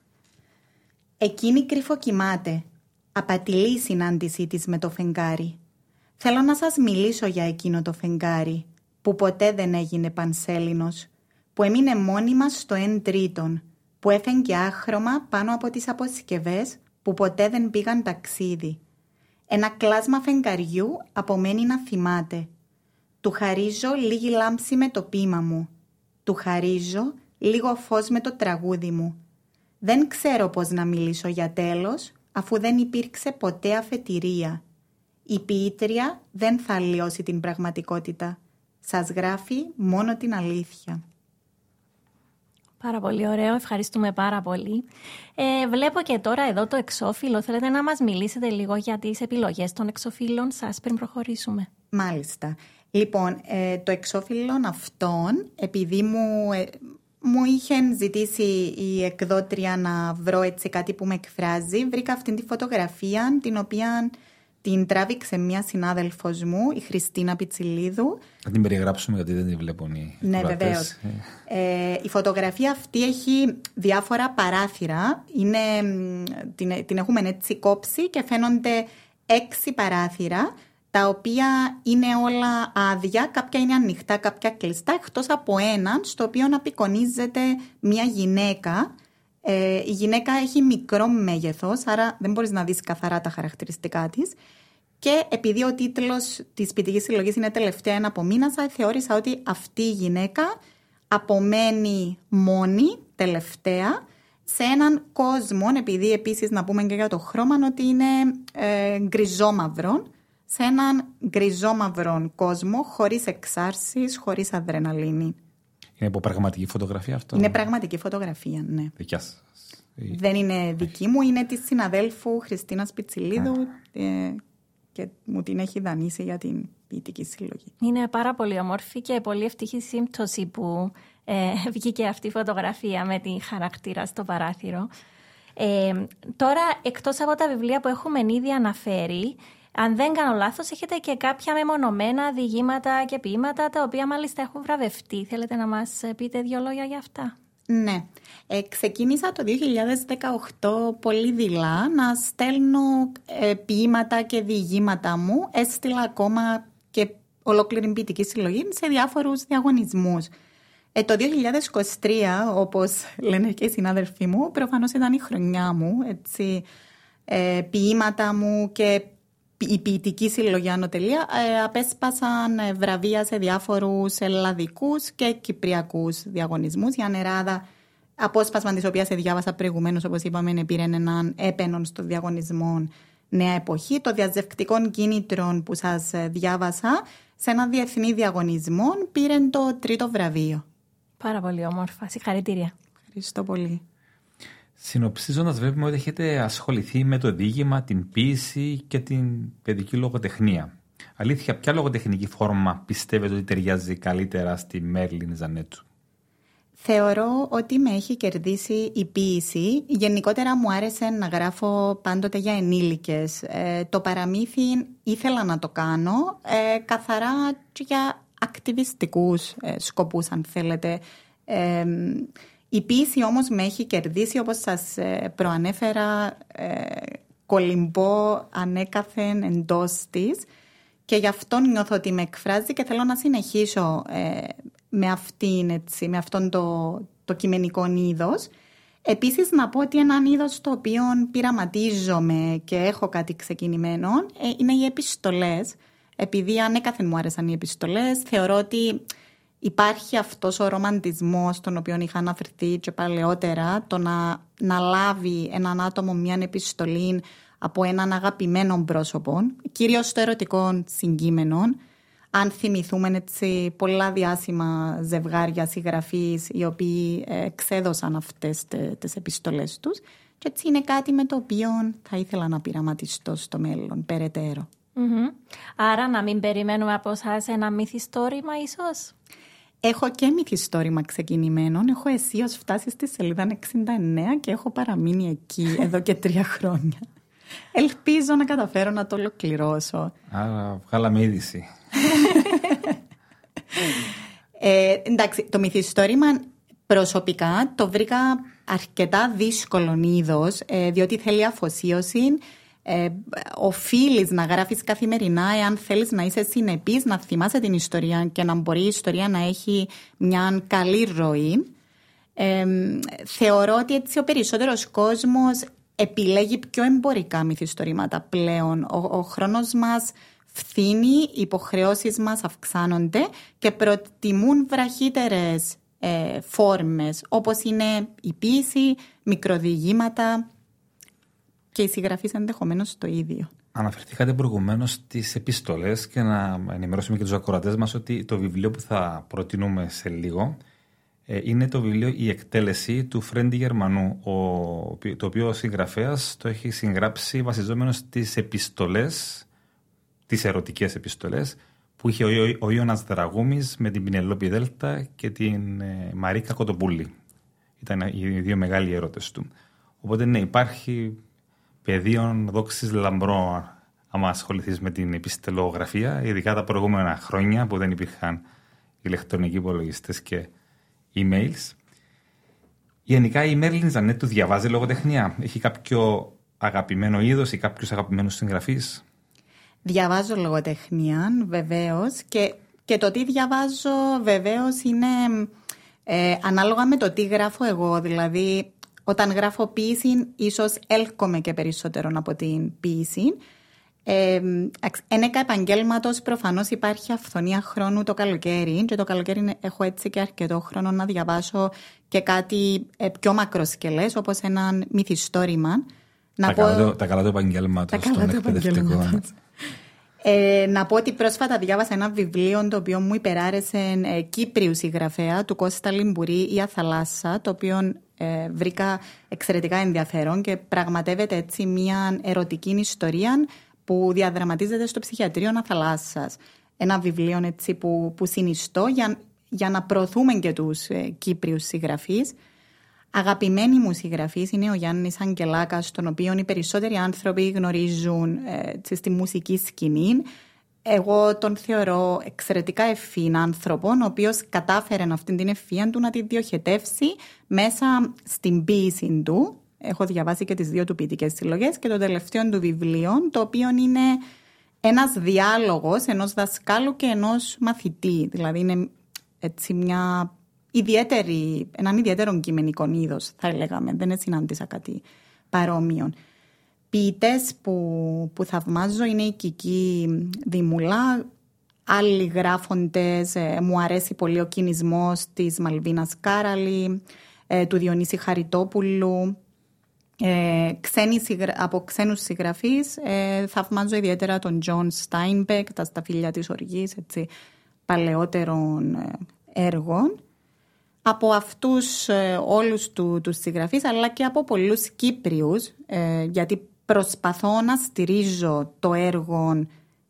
Εκείνη κρυφοκοιμάται. Απατηλή η συνάντησή της με το φεγγάρι. Θέλω να σας μιλήσω για εκείνο το φεγγάρι, που ποτέ δεν έγινε πανσέλινος, που έμεινε μόνιμα στο 1/3, που έφεγγε άχρωμα πάνω από τις αποσκευές που ποτέ δεν πήγαν ταξίδι. Ένα κλάσμα φεγγαριού απομένει να θυμάται. Του χαρίζω λίγη λάμψη με το ποίημα μου. Του χαρίζω λίγο φως με το τραγούδι μου. Δεν ξέρω πώς να μιλήσω για τέλος, αφού δεν υπήρξε ποτέ αφετηρία. Η ποιήτρια δεν θα αλλοιώσει την πραγματικότητα. Σας γράφει μόνο την αλήθεια. Πάρα πολύ ωραίο, ευχαριστούμε πάρα πολύ. Βλέπω και τώρα εδώ το εξώφυλλο. Θέλετε να μας μιλήσετε λίγο για τις επιλογές των εξωφύλλων σας πριν προχωρήσουμε? Μάλιστα. Λοιπόν, το εξώφυλλο αυτόν, επειδή μου είχε ζητήσει η εκδότρια να βρω έτσι κάτι που με εκφράζει, βρήκα αυτήν τη φωτογραφία, την οποία την τράβηξε μια συνάδελφος μου, η Χριστίνα Πιτσιλίδου. Θα την περιγράψουμε γιατί δεν τη βλέπουν οι Ναι, βεβαίως. Η φωτογραφία αυτή έχει διάφορα παράθυρα. Την έχουμε έτσι κόψει και φαίνονται 6 παράθυρα, τα οποία είναι όλα άδεια, κάποια είναι ανοιχτά, κάποια κλειστά, εκτός από έναν στο οποίο απεικονίζεται μια γυναίκα. Η γυναίκα έχει μικρό μέγεθος, άρα δεν μπορείς να δεις καθαρά τα χαρακτηριστικά της. Και επειδή ο τίτλος της ποιητικής συλλογής είναι «Τελευταία εναπομείνασα», θεώρησα ότι αυτή η γυναίκα απομένει μόνη, τελευταία, σε έναν κόσμο, επειδή επίσης να πούμε και για το χρώμα, ότι είναι γκριζόμαυρο, σε έναν γκριζόμαυρο κόσμο, χωρίς εξάρσεις, χωρίς αδρεναλίνη. Είναι από πραγματική φωτογραφία αυτό? Είναι πραγματική φωτογραφία, ναι. Δικιά σας? Δεν είναι δική μου, είναι της συναδέλφου Χριστίνας Πιτσιλίδου και μου την έχει δανείσει για την ποιητική συλλογή. Είναι πάρα πολύ όμορφη και πολύ ευτυχή σύμπτωση που βγήκε αυτή η φωτογραφία με τη χαρακτήρα στο παράθυρο. Τώρα, εκτός από τα βιβλία που έχουμε ήδη αναφέρει, αν δεν κάνω λάθος, έχετε και κάποια μεμονωμένα διηγήματα και ποίηματα, τα οποία μάλιστα έχουν βραβευτεί. Θέλετε να μας πείτε 2 λόγια για αυτά? Ναι. Ξεκίνησα το 2018 πολύ δειλά να στέλνω ποίηματα και διηγήματα μου. Έστειλα ακόμα και ολόκληρη ποιητική συλλογή σε διάφορους διαγωνισμούς. Το 2023, όπως λένε και οι συνάδελφοί μου, προφανώς ήταν η χρονιά μου. Έτσι, ποίηματα μου και η ποιητική συλλογή Άνω Τελεία απέσπασαν βραβεία σε διάφορους ελλαδικούς και κυπριακούς διαγωνισμούς. Η Ανεράδα, απόσπασμα της οποίας διάβασα προηγουμένως, όπως είπαμε, πήρε έναν έπαινον στο διαγωνισμό Νέα Εποχή. Το διαζευκτικό κίνητρο που σας διάβασα, σε ένα διεθνή διαγωνισμό, πήρε το 3ο βραβείο. Πάρα πολύ όμορφα. Συγχαρητήρια. Ευχαριστώ πολύ. Συνοψίζοντας, βλέπουμε ότι έχετε ασχοληθεί με το διήγημα, την ποίηση και την παιδική λογοτεχνία. Αλήθεια, ποια λογοτεχνική φόρμα πιστεύετε ότι ταιριάζει καλύτερα στη Μέρλιν Ζανέτου? Θεωρώ ότι με έχει κερδίσει η ποίηση. Γενικότερα μου άρεσε να γράφω πάντοτε για ενήλικες. Το παραμύθι ήθελα να το κάνω καθαρά και για ακτιβιστικούς σκοπούς, αν θέλετε. Η ποίηση όμως με έχει κερδίσει, όπως σας προανέφερα, κολυμπώ ανέκαθεν εντός της και γι' αυτό νιώθω ότι με εκφράζει και θέλω να συνεχίσω με αυτόν το κειμενικό είδος. Επίσης να πω ότι έναν είδος το οποίο πειραματίζομαι και έχω κάτι ξεκινημένο είναι οι επιστολές. Επειδή ανέκαθεν μου άρεσαν οι επιστολές, θεωρώ ότι υπάρχει αυτός ο ρομαντισμός τον οποίο είχα αναφερθεί και παλαιότερα, το να λάβει έναν άτομο μια επιστολή από έναν αγαπημένο πρόσωπο, κυρίως στο ερωτικό συγκείμενο. Αν θυμηθούμε έτσι πολλά διάσημα ζευγάρια συγγραφείς οι οποίοι εξέδωσαν αυτές τις επιστολές τους, και έτσι είναι κάτι με το οποίο θα ήθελα να πειραματιστώ στο μέλλον περαιτέρω. Mm-hmm. Άρα να μην περιμένουμε από εσάς ένα μυθιστόρημα ίσως? Έχω και μυθιστόρημα ξεκινημένο. Έχω αισίως φτάσει στη σελίδα 69 και έχω παραμείνει εκεί εδώ και 3 χρόνια. Ελπίζω να καταφέρω να το ολοκληρώσω. Άρα βγάλαμε είδηση. Εντάξει, το μυθιστόρημα προσωπικά το βρήκα αρκετά δύσκολο είδος, διότι θέλει αφοσίωση. Οφείλεις να γράφεις καθημερινά εάν θέλεις να είσαι συνεπής, να θυμάσαι την ιστορία και να μπορεί η ιστορία να έχει μια καλή ροή. Θεωρώ ότι έτσι ο περισσότερος κόσμος επιλέγει πιο εμπορικά μυθιστορήματα πλέον. Ο χρόνος μας φθήνει, οι υποχρεώσεις μας αυξάνονται και προτιμούν βραχύτερες φόρμες, όπως είναι η ποίηση, μικροδιηγήματα και οι συγγραφείς ενδεχομένως το ίδιο. Αναφερθήκατε προηγουμένως στις επιστολές και να ενημερώσουμε και τους ακροατές μας ότι το βιβλίο που θα προτείνουμε σε λίγο είναι το βιβλίο «Η εκτέλεση» του Φρέντι Γερμανού, το οποίο ο συγγραφέας το έχει συγγράψει βασιζόμενος στις επιστολές, τις ερωτικές επιστολές που είχε ο Ιώνας Δραγούμης με την Πινελόπη Δέλτα και την Μαρίκα Κοτοπούλη. Ήταν οι 2 μεγάλοι έρωτες του. Οπότε ναι, υπάρχει πεδίων δόξης λαμπρό άμα ασχοληθείς με την επιστελογραφία, ειδικά τα προηγούμενα χρόνια που δεν υπήρχαν ηλεκτρονικοί υπολογιστές και emails. Γενικά η Μέρλιν Ζανέτου διαβάζει λογοτεχνία? Έχει κάποιο αγαπημένο είδος ή κάποιους αγαπημένους συγγραφείς? Διαβάζω λογοτεχνία βεβαίως και το τι διαβάζω βεβαίως είναι ανάλογα με το τι γράφω εγώ. Δηλαδή όταν γράφω ποίηση ίσως έλκομαι και περισσότερο από την ποίηση. Ένεκα επαγγέλματος προφανώς υπάρχει αυθονία χρόνου το καλοκαίρι και το καλοκαίρι έχω έτσι και αρκετό χρόνο να διαβάσω και κάτι πιο μακροσκελές όπως έναν μυθιστόρημα. Τα καλά του επαγγέλματος των εκπαιδευτικών. Να πω ότι πρόσφατα διάβασα ένα βιβλίο το οποίο μου υπεράρεσε Κύπριου συγγραφέα του Κώστα Λιμπουρή, «Η Αθαλάσσα», το οποίο βρήκα εξαιρετικά ενδιαφέρον και πραγματεύεται έτσι μια ερωτική ιστορία που διαδραματίζεται στο ψυχιατρίο Αθαλάσσας. Ένα βιβλίο έτσι που συνιστώ για να προωθούμε και τους Κύπριους συγγραφείς. Αγαπημένοι μου συγγραφείς είναι ο Γιάννης Αγγελάκας, τον οποίο οι περισσότεροι άνθρωποι γνωρίζουν στη μουσική σκηνή. Εγώ τον θεωρώ εξαιρετικά ευφύν άνθρωπο, ο οποίος κατάφερε αυτή την ευφυΐα του να τη διοχετεύσει μέσα στην ποίηση του. Έχω διαβάσει και τις 2 του ποιητικές συλλογές και το τελευταίο του βιβλίο, το οποίο είναι ένας διάλογος ενός δασκάλου και ενός μαθητή. Δηλαδή είναι έτσι έναν ιδιαίτερο κειμενικό είδος, θα έλεγαμε. Δεν συνάντησα κάτι παρόμοιο. ποιητές που θαυμάζω είναι η Κική Δημουλά, άλλοι γράφοντες, μου αρέσει πολύ ο κινησμός της Μαλβίνας Κάραλη, του Διονύση Χαριτόπουλου. Από ξένους συγγραφείς θαυμάζω ιδιαίτερα τον Τζον Στάινμπεκ, τα Σταφύλια της Οργής, έτσι, παλαιότερων έργων. Από αυτούς όλους τους συγγραφείς, αλλά και από πολλούς Κύπριους, γιατί προσπαθώ να στηρίζω το έργο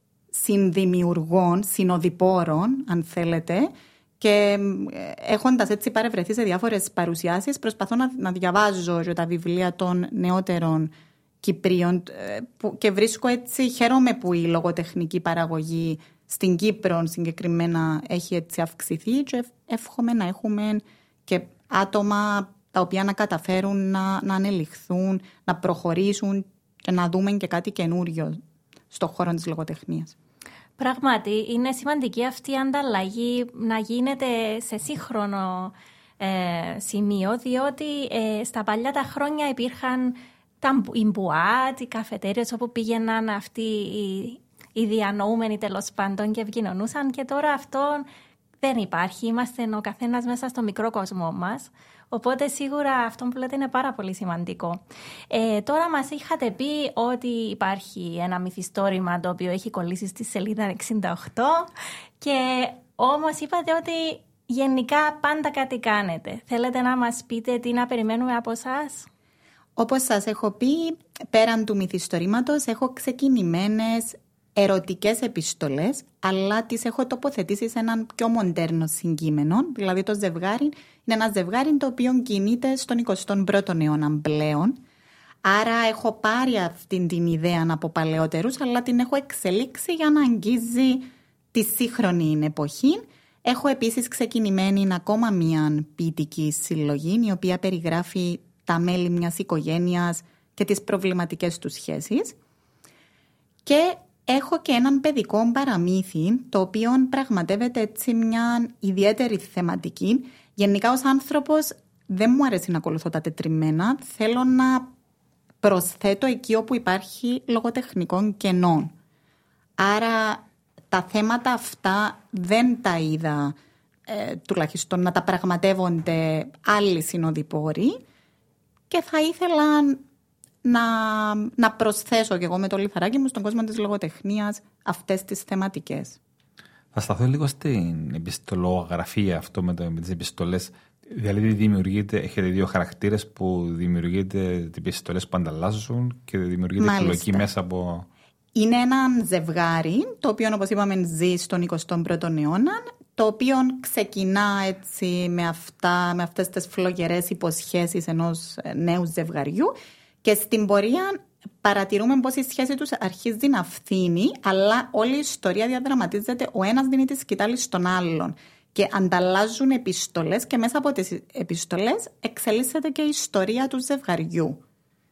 συνδημιουργών, συνοδοιπόρων, αν θέλετε, και έχοντας έτσι παρευρεθεί σε διάφορες παρουσιάσεις, προσπαθώ να διαβάζω τα βιβλία των νεότερων Κυπρίων και βρίσκω έτσι, χαίρομαι που η λογοτεχνική παραγωγή στην Κύπρο συγκεκριμένα έχει έτσι αυξηθεί και εύχομαι να έχουμε και άτομα τα οποία να καταφέρουν να ανελιχθούν, να προχωρήσουν και να δούμε και κάτι καινούριο στον χώρο της λογοτεχνίας. Πράγματι, είναι σημαντική αυτή η ανταλλαγή να γίνεται σε σύγχρονο σημείο, διότι στα παλιά τα χρόνια υπήρχαν οι μπουάτ, οι καφετέριες όπου πήγαιναν αυτοί οι διανοούμενοι τέλος πάντων και επικοινωνούσαν, και τώρα αυτό δεν υπάρχει. Είμαστε ο καθένας μέσα στο μικρό κόσμο μας. Οπότε σίγουρα αυτό που λέτε είναι πάρα πολύ σημαντικό. Τώρα μας είχατε πει ότι υπάρχει ένα μυθιστόρημα το οποίο έχει κολλήσει στη σελίδα 68 και όμως είπατε ότι γενικά πάντα κάτι κάνετε. Θέλετε να μας πείτε τι να περιμένουμε από εσάς? Όπως σας έχω πει, πέραν του μυθιστορήματος έχω ξεκινημένες ερωτικές επιστολές, αλλά τις έχω τοποθετήσει σε έναν πιο μοντέρνο συγκείμενο. Δηλαδή το ζευγάρι είναι ένα ζευγάρι το οποίο κινείται στον 21ο αιώνα πλέον. Άρα έχω πάρει αυτή την ιδέα από παλαιότερους, αλλά την έχω εξελίξει για να αγγίζει τη σύγχρονη εποχή. Έχω επίσης ξεκινημένη ακόμα μια ποιητική συλλογή, η οποία περιγράφει τα μέλη μιας οικογένειας και τις προβληματικές τους σχέσεις. Και έχω και έναν παιδικό παραμύθι, το οποίο πραγματεύεται έτσι μια ιδιαίτερη θεματική. Γενικά ως άνθρωπος δεν μου αρέσει να ακολουθώ τα τετριμμένα. Θέλω να προσθέτω εκεί όπου υπάρχει λογοτεχνικών κενών. Άρα τα θέματα αυτά δεν τα είδα τουλάχιστον να τα πραγματεύονται άλλοι συνοδοιπόροι και θα ήθελα να προσθέσω και εγώ με το λιθαράκι μου στον κόσμο της λογοτεχνίας αυτές τις θεματικές. Θα σταθώ λίγο στην επιστολογραφία αυτό με τις επιστολές. Δηλαδή έχετε δύο χαρακτήρες που δημιουργείτε τις επιστολές που ανταλλάσσουν και δημιουργείται επιλογή μέσα από... Είναι ένα ζευγάρι, το οποίο όπως είπαμε ζει στον 21ο αιώνα, το οποίο ξεκινά έτσι με αυτές τις φλογερές υποσχέσεις ενός νέου ζευγαριού και στην πορεία παρατηρούμε πως η σχέση τους αρχίζει να φθήνει, αλλά όλη η ιστορία διαδραματίζεται, ο ένας δίνει τη σκητάλη στον άλλον και ανταλλάζουν επιστολές και μέσα από τις επιστολές εξελίσσεται και η ιστορία του ζευγαριού.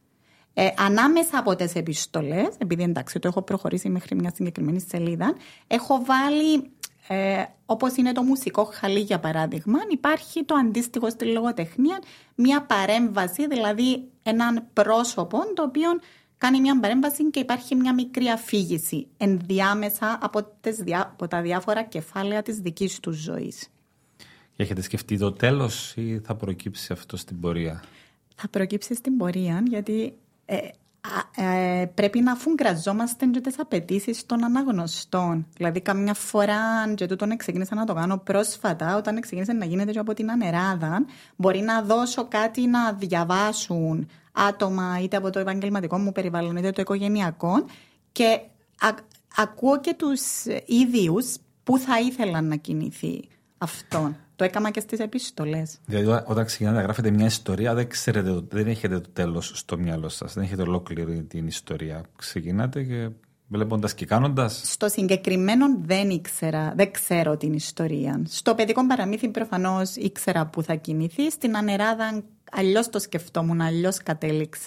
Ανάμεσα από τις επιστολές, επειδή εντάξει το έχω προχωρήσει μέχρι μια συγκεκριμένη σελίδα, έχω βάλει, όπως είναι το μουσικό χαλί για παράδειγμα, υπάρχει το αντίστοιχο στη λογοτεχνία, μια παρέμβαση, δηλαδή έναν πρόσωπο το οποίο κάνει μια παρέμβαση και υπάρχει μια μικρή αφήγηση ενδιάμεσα από τα διάφορα κεφάλαια της δικής του ζωής. Έχετε σκεφτεί το τέλος ή θα προκύψει αυτό στην πορεία? Θα προκύψει στην πορεία γιατί πρέπει να αφουγκραζόμαστε και τις απαιτήσεις των αναγνωστών. Δηλαδή καμιά φορά, και τούτον ξεκίνησα να το κάνω πρόσφατα, όταν ξεκίνησε να γίνεται και από την Ανεράδα, μπορεί να δώσω κάτι να διαβάσουν άτομα είτε από το επαγγελματικό μου περιβάλλον είτε το οικογενειακό και ακούω και τους ίδιους που θα ήθελαν να κινηθεί αυτό. Το έκανα και στις επιστολές. Δηλαδή, όταν ξεκινάτε να γράφετε μια ιστορία, δεν έχετε το τέλος στο μυαλό σας, δεν έχετε ολόκληρη την ιστορία. Ξεκινάτε και βλέποντας και κάνοντας. Στο συγκεκριμένο δεν ξέρω την ιστορία. Στο παιδικό παραμύθι προφανώς ήξερα που θα κινηθεί. Στην Ανεράδα αλλιώς το σκεφτόμουν, αλλιώς κατέληξε.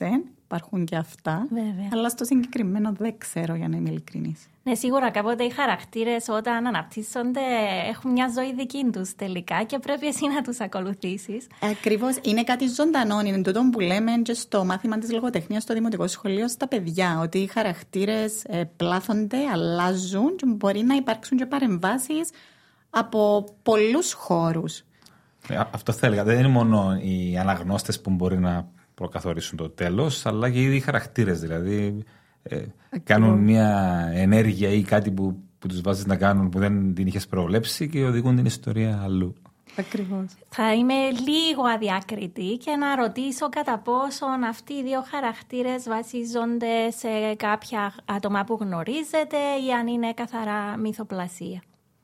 υπάρχουν και αυτά. Βέβαια. Αλλά στο συγκεκριμένο δεν ξέρω, για να είμαι ειλικρινής. Ναι, σίγουρα κάποτε οι χαρακτήρες όταν αναπτύσσονται έχουν μια ζωή δική τους τελικά και πρέπει εσύ να τους ακολουθήσεις. Ακριβώς. Είναι κάτι ζωντανό. Είναι τούτο που λέμε και στο μάθημα της λογοτεχνίας στο δημοτικό σχολείο στα παιδιά. Ότι οι χαρακτήρες πλάθονται, αλλάζουν και μπορεί να υπάρξουν και παρεμβάσεις από πολλούς χώρους. Αυτό θα έλεγα. Δεν είναι μόνο οι αναγνώστες που μπορεί να προκαθορίσουν το τέλος, αλλά και οι χαρακτήρες. Δηλαδή, κάνουν μια ενέργεια ή κάτι που τους βάζεις να κάνουν που δεν την είχες προβλέψει και οδηγούν την ιστορία αλλού. Ακριβώς. Θα είμαι λίγο αδιάκριτη και να ρωτήσω κατά πόσον αυτοί οι δύο χαρακτήρες βασίζονται σε κάποια άτομα που γνωρίζετε ή αν είναι καθαρά μυθοπλασία.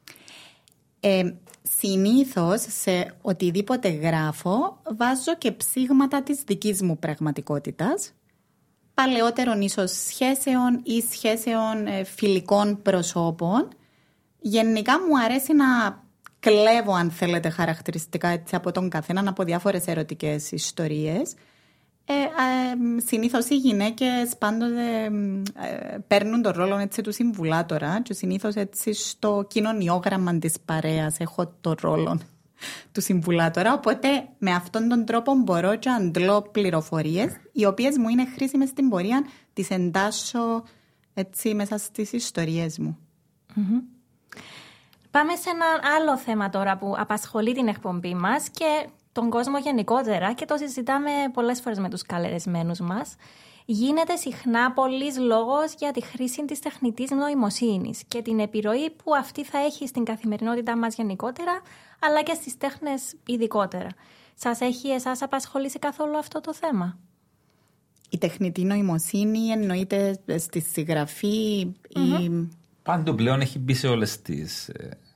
Συνήθως σε οτιδήποτε γράφω βάζω και ψήγματα της δικής μου πραγματικότητας, παλαιότερων ίσως σχέσεων ή σχέσεων φιλικών προσώπων. Γενικά μου αρέσει να κλέβω, αν θέλετε, χαρακτηριστικά έτσι, από τον καθέναν, από διάφορες ερωτικές ιστορίες. Συνήθως οι γυναίκες πάντοτε παίρνουν τον ρόλο έτσι, του συμβουλάτορα και συνήθως έτσι στο κοινωνιόγραμμα της παρέας έχω τον ρόλο του συμβουλάτορα, οπότε με αυτόν τον τρόπο μπορώ και αντλώ πληροφορίες οι οποίες μου είναι χρήσιμες στην πορεία, τις εντάσσω έτσι μέσα στις ιστορίες μου. Πάμε σε ένα άλλο θέμα τώρα που απασχολεί την εκπομπή μας και τον κόσμο γενικότερα και το συζητάμε πολλές φορές με τους καλεσμένους μας. Γίνεται συχνά πολλής λόγος για τη χρήση της τεχνητής νοημοσύνης και την επιρροή που αυτή θα έχει στην καθημερινότητά μας γενικότερα, αλλά και στις τέχνες ειδικότερα. Σας έχει εσάς απασχολήσει καθόλου αυτό το θέμα? Η τεχνητή νοημοσύνη εννοείται στη συγγραφή Πάντου πλέον έχει μπει σε όλες τις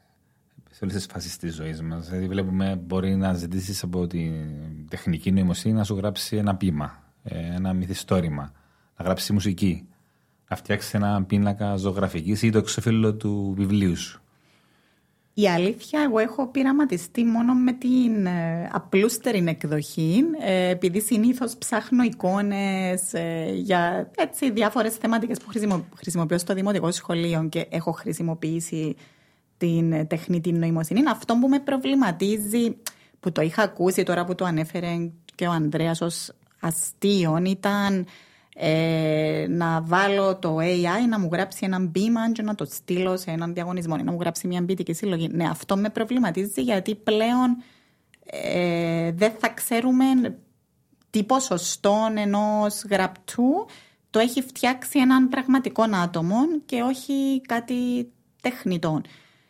φάσεις της ζωής μας. Δηλαδή βλέπουμε μπορεί να ζητήσεις από τη τεχνική νοημοσύνη να σου γράψει ένα ποίημα, ένα μυθιστόρημα, να γράψει μουσική, να φτιάξει ένα πίνακα ζωγραφικής ή το εξωφύλλο του βιβλίου σου. Η αλήθεια, εγώ έχω πειραματιστεί μόνο με την απλούστερη εκδοχή, επειδή συνήθως ψάχνω εικόνες για έτσι, διάφορες θεματικές που χρησιμοποιώ στο δημοτικό σχολείο και έχω χρησιμοποιήσει την τεχνητή νοημοσύνη. Αυτό που με προβληματίζει, που το είχα ακούσει τώρα που το ανέφερε και ο Ανδρέας ως αστείο, ήταν να βάλω το AI να μου γράψει έναν ποίημα και να το στείλω σε έναν διαγωνισμό, να μου γράψει μια ποιητική συλλογή. Ναι, αυτό με προβληματίζει γιατί πλέον δεν θα ξέρουμε τι ποσοστό ενός γραπτού το έχει φτιάξει έναν πραγματικό άτομο και όχι κάτι τεχνητό.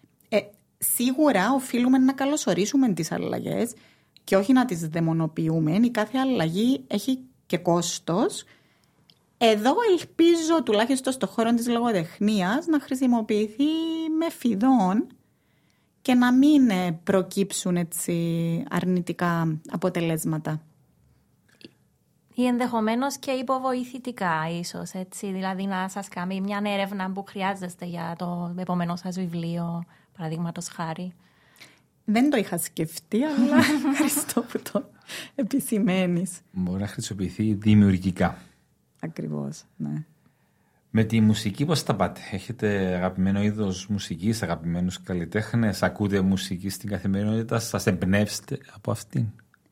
Σίγουρα οφείλουμε να καλωσορίσουμε τις αλλαγές και όχι να τις δαιμονοποιούμε. Η κάθε αλλαγή έχει και κόστος. Εδώ ελπίζω, τουλάχιστον στον χώρο της λογοτεχνίας, να χρησιμοποιηθεί με φιδόν και να μην προκύψουν έτσι αρνητικά αποτελέσματα. Ή ενδεχομένως και υποβοηθητικά ίσως, έτσι, δηλαδή να σας κάνει μια έρευνα που χρειάζεστε για το επόμενο σας βιβλίο, παραδείγματος χάρη. Δεν το είχα σκεφτεί, αλλά ευχαριστώ που το επισημαίνεις. Μπορεί να χρησιμοποιηθεί δημιουργικά. Ακριβώς, ναι. Με τη μουσική πώς τα πάτε? Έχετε αγαπημένο είδος μουσικής, αγαπημένους καλλιτέχνες, ακούτε μουσική στην καθημερινότητα, σας εμπνεύστε από αυτήν?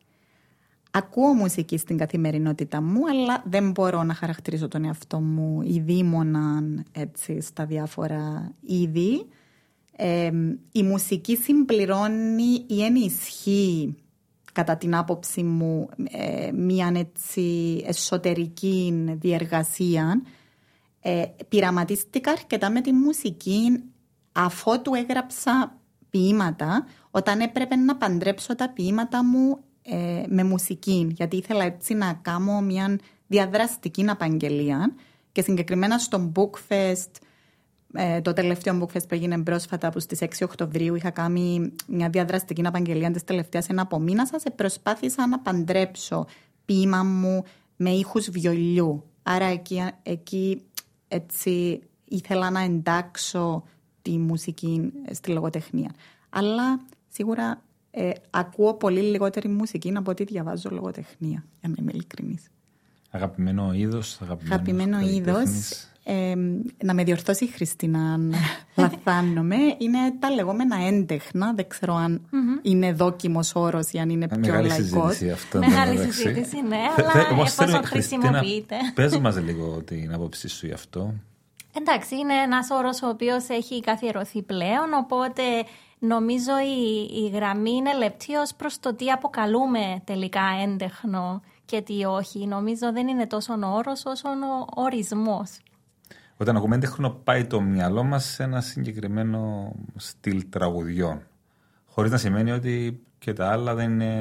Ακούω μουσική στην καθημερινότητα μου, αλλά δεν μπορώ να χαρακτηρίσω τον εαυτό μου ειδήμοναν έτσι στα διάφορα είδη. Η μουσική συμπληρώνει ή ενισχύει κατά την άποψη μου μια έτσι εσωτερική διεργασία. Πειραματίστηκα αρκετά με τη μουσική αφότου έγραψα ποίηματα, όταν έπρεπε να παντρέψω τα ποίηματα μου με μουσική, γιατί ήθελα έτσι να κάνω μια διαδραστική απαγγελία και συγκεκριμένα στο Bookfest, το τελευταίο Bookfest που έγινε πρόσφατα που στις 6 Οκτωβρίου είχα κάνει μια διαδραστική απαγγελία της τελευταίας ένα από μήνα σας, προσπάθησα να παντρέψω ποίημα μου με ήχους βιολιού. Άρα εκεί έτσι ήθελα να εντάξω τη μουσική στη λογοτεχνία. Αλλά σίγουρα ακούω πολύ λιγότερη μουσική από ό,τι διαβάζω λογοτεχνία, για να είμαι ειλικρινής. Αγαπημένο είδος, αγαπημένο είδος. Να με διορθώσει η Χριστίνα αν λαθάνομαι, είναι τα λεγόμενα έντεχνα. Δεν ξέρω αν είναι δόκιμος όρος ή αν είναι πιο μεγάλη λαϊκός. Συζήτηση αυτό. Μεγάλη συζήτηση, ναι, αλλά εφόσον χρησιμοποιείται. Πες μας λίγο την άποψή σου γι' αυτό. Εντάξει, είναι ένας όρος ο οποίος έχει καθιερωθεί πλέον, οπότε νομίζω η γραμμή είναι λεπτή ως προς το τι αποκαλούμε τελικά έντεχνο και τι όχι. Νομίζω δεν είναι τόσο ο όρος όσο ο ορισμός. Όταν ακούμε έντεχνο πάει το μυαλό μας σε ένα συγκεκριμένο στυλ τραγουδιών. Χωρίς να σημαίνει ότι και τα άλλα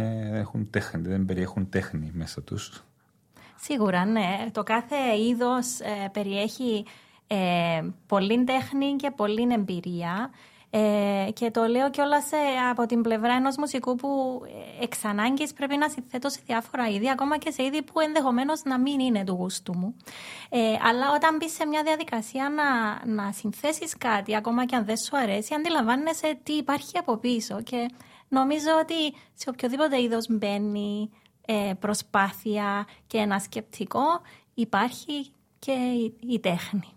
δεν περιέχουν τέχνη μέσα τους. Σίγουρα, ναι. Το κάθε είδος περιέχει πολλή τέχνη και πολλή εμπειρία. Και το λέω κιόλας από την πλευρά ενός μουσικού που εξ ανάγκης πρέπει να συνθέτω σε διάφορα είδη, ακόμα και σε είδη που ενδεχομένως να μην είναι του γούστου μου. Αλλά όταν μπεις σε μια διαδικασία να συνθέσεις κάτι, ακόμα και αν δεν σου αρέσει, αντιλαμβάνεσαι τι υπάρχει από πίσω. Και νομίζω ότι σε οποιοδήποτε είδος μπαίνει προσπάθεια και ένα σκεπτικό, υπάρχει και η τέχνη.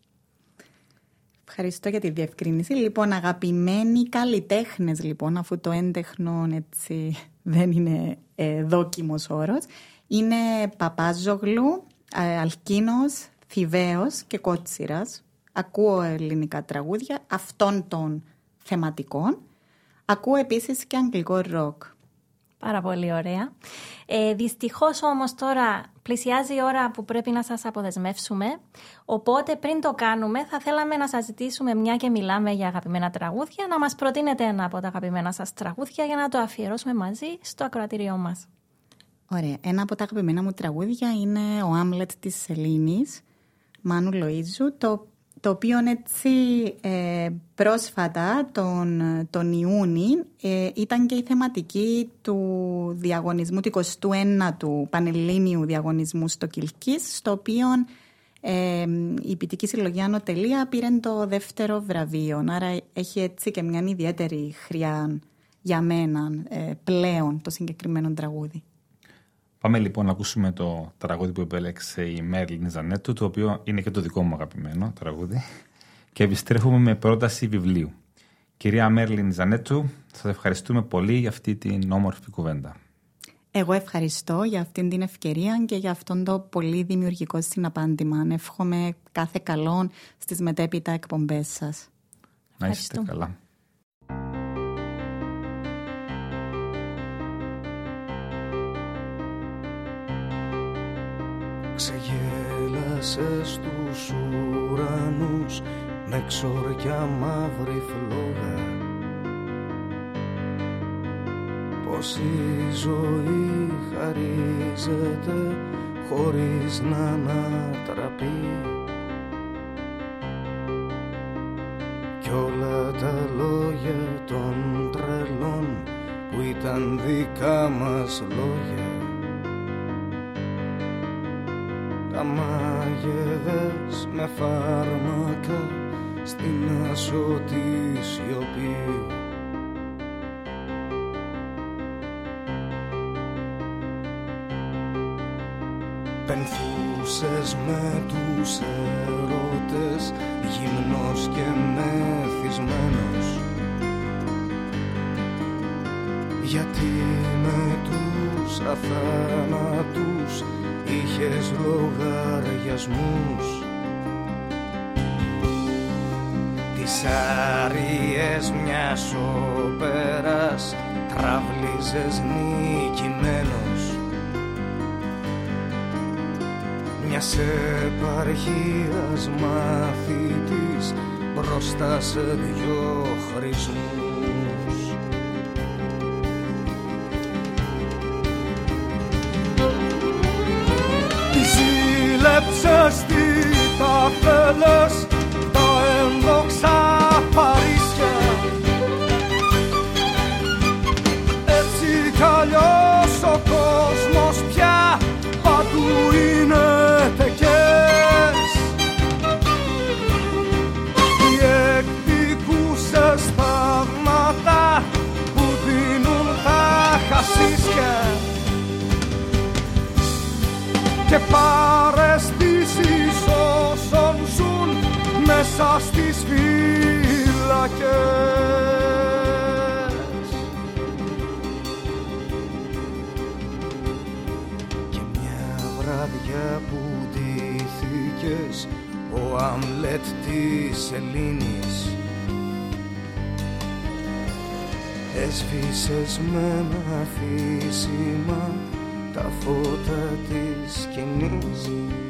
Ευχαριστώ για τη διευκρίνηση. Λοιπόν, αγαπημένοι καλλιτέχνες, λοιπόν, αφού το έντεχνο έτσι δεν είναι δόκιμος όρος, είναι Παπάζογλου, Αλκίνος, Θηβαίος και Κότσιρας. Ακούω ελληνικά τραγούδια αυτών των θεματικών. Ακούω επίσης και αγγλικό ροκ. Πάρα πολύ ωραία. Δυστυχώς όμως τώρα πλησιάζει η ώρα που πρέπει να σας αποδεσμεύσουμε. Οπότε πριν το κάνουμε θα θέλαμε να σας ζητήσουμε, μια και μιλάμε για αγαπημένα τραγούδια, να μας προτείνετε ένα από τα αγαπημένα σας τραγούδια για να το αφιερώσουμε μαζί στο ακροατήριό μας. Ωραία. Ένα από τα αγαπημένα μου τραγούδια είναι ο Άμλετ της Σελήνης, Μάνου Λοΐζου, το οποίο έτσι πρόσφατα τον Ιούνι ήταν και η θεματική του διαγωνισμού, του 29ου Πανελλήνιου Διαγωνισμού στο Κιλκής, στο οποίο η ποιητική συλλογή Άνω Τελεία πήρε το δεύτερο βραβείο. Άρα έχει έτσι και μια ιδιαίτερη χρειά για μένα πλέον το συγκεκριμένο τραγούδι. Πάμε λοιπόν να ακούσουμε το τραγούδι που επέλεξε η Μέρλιν Ζανέτου, το οποίο είναι και το δικό μου αγαπημένο τραγούδι, και επιστρέφουμε με πρόταση βιβλίου. Κυρία Μέρλιν Ζανέτου, σας ευχαριστούμε πολύ για αυτή την όμορφη κουβέντα. Εγώ ευχαριστώ για αυτήν την ευκαιρία και για αυτόν το πολύ δημιουργικό συναπάντημα. Εύχομαι κάθε καλό στις μετέπειτα εκπομπές σας. Να είστε καλά. Ξεγέλασε στους ουρανούς με ξοριά μαύρη φλόγα, πως η ζωή χαρίζεται χωρίς να ανατραπεί, κι όλα τα λόγια των τρελών που ήταν δικά μας λόγια, τα μάγευες με φάρμακα στην ασωτή σιωπή. Πενθούσες με τους ερωτές, γυμνός και μεθυσμένος, γιατί με τους αθάνατους είχες λογαριασμούς. Τις άριες μιας όπερας τραβλίζες νικημένος, μιας επαρχίας μαθητής μπροστά σε δυο χρησμούς. Ζήλεψες τι τα θέλες, τα ένδοξα Παρίσια, έτσι κι αλλιώς ο κόσμος πια παντού είναι τεκές. Διεκδικούσες θαύματα που δίνουν τα χασίσια, και μέσα στις φύλακες. Και μια βράδια που ντύθηκες ο Αμλέτ της Ελλήνης, έσβησες με ένα αφήσιμα τα φώτα της σκηνής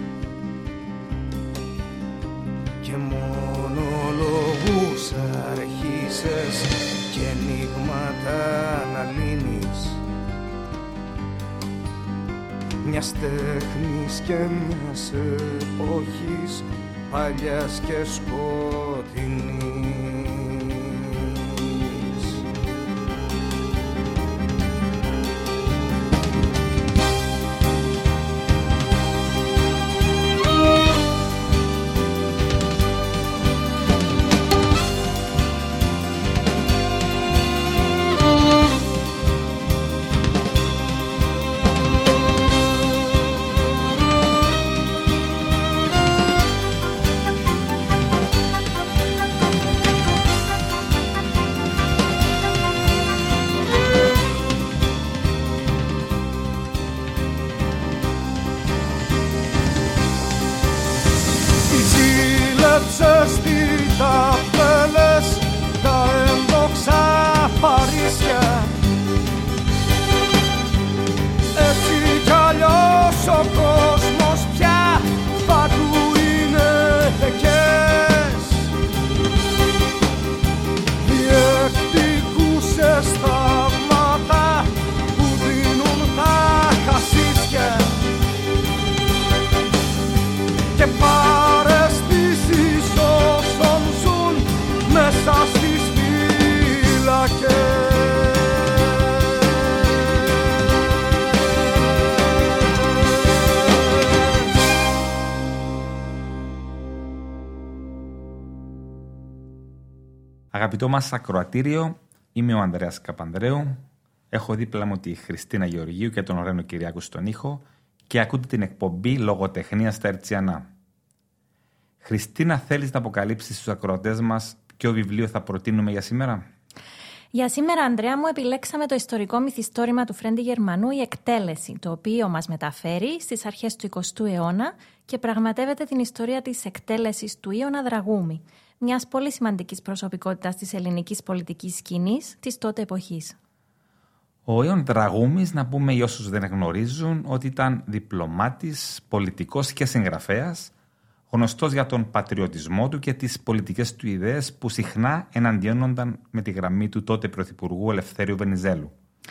και μονολογούς αρχίσες και ενίγματα να λύνεις, μιας τέχνης και μιας εποχής παλιάς και σκοτεινής. Αγαπητό μας ακροατήριο, είμαι ο Ανδρέας Καπανδρέου. Έχω δίπλα μου τη Χριστίνα Γεωργίου και τον Ρένο Κυριάκου στον ήχο και ακούτε την εκπομπή Λογοτεχνία στα Ερτσιανά. Χριστίνα, θέλεις να αποκαλύψεις στους ακροατές μας ποιο βιβλίο θα προτείνουμε για σήμερα? Για σήμερα, Ανδρέα μου, επιλέξαμε το ιστορικό μυθιστόρημα του Φρέντι Γερμανού «Η Εκτέλεση», το οποίο μας μεταφέρει στις αρχές του 20ου αιώνα και πραγματεύεται την ιστορία της εκτέλεσης του Ιωνα Δραγούμη, μιας πολύ σημαντικής προσωπικότητας της ελληνικής πολιτικής σκηνής της τότε εποχής. Ο Ιων Δραγούμης, να πούμε για όσους δεν γνωρίζουν, ότι ήταν διπλωμάτης, πολιτικός και συγγραφέας, γνωστός για τον πατριωτισμό του και τις πολιτικές του ιδέες που συχνά εναντιώνονταν με τη γραμμή του τότε Πρωθυπουργού Ελευθέριου Βενιζέλου.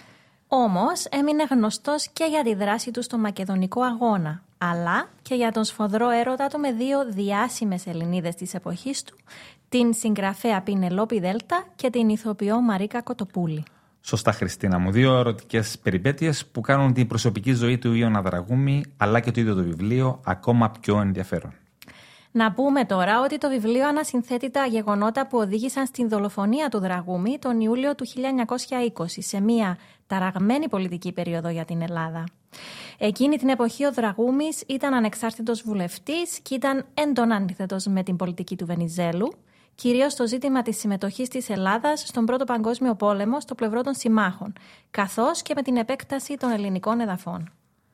Όμως έμεινε γνωστός και για τη δράση του στο Μακεδονικό Αγώνα, αλλά και για τον σφοδρό έρωτα του με δύο διάσημες Ελληνίδες της εποχής του, την συγγραφέα Πινελόπη Δέλτα και την ηθοποιό Μαρίκα Κοτοπούλη. Σωστά, Χριστίνα μου. Δύο ερωτικές περιπέτειες που κάνουν την προσωπική ζωή του Ιωνα Δραγούμη αλλά και το ίδιο το βιβλίο ακόμα πιο ενδιαφέρον. Να πούμε τώρα ότι το βιβλίο ανασυνθέτει τα γεγονότα που οδήγησαν στην δολοφονία του Δραγούμη τον Ιούλιο του 1920, σε μια ταραγμένη πολιτική περίοδο για την Ελλάδα. Εκείνη την εποχή ο Δραγούμης ήταν ανεξάρτητος βουλευτής και ήταν έντονα αντίθετος με την πολιτική του Βενιζέλου, κυρίως στο ζήτημα της συμμετοχής της Ελλάδας στον Πρώτο Παγκόσμιο Πόλεμο στο πλευρό των συμμάχων, καθώς και με την επέκταση των ελληνικών εδαφών.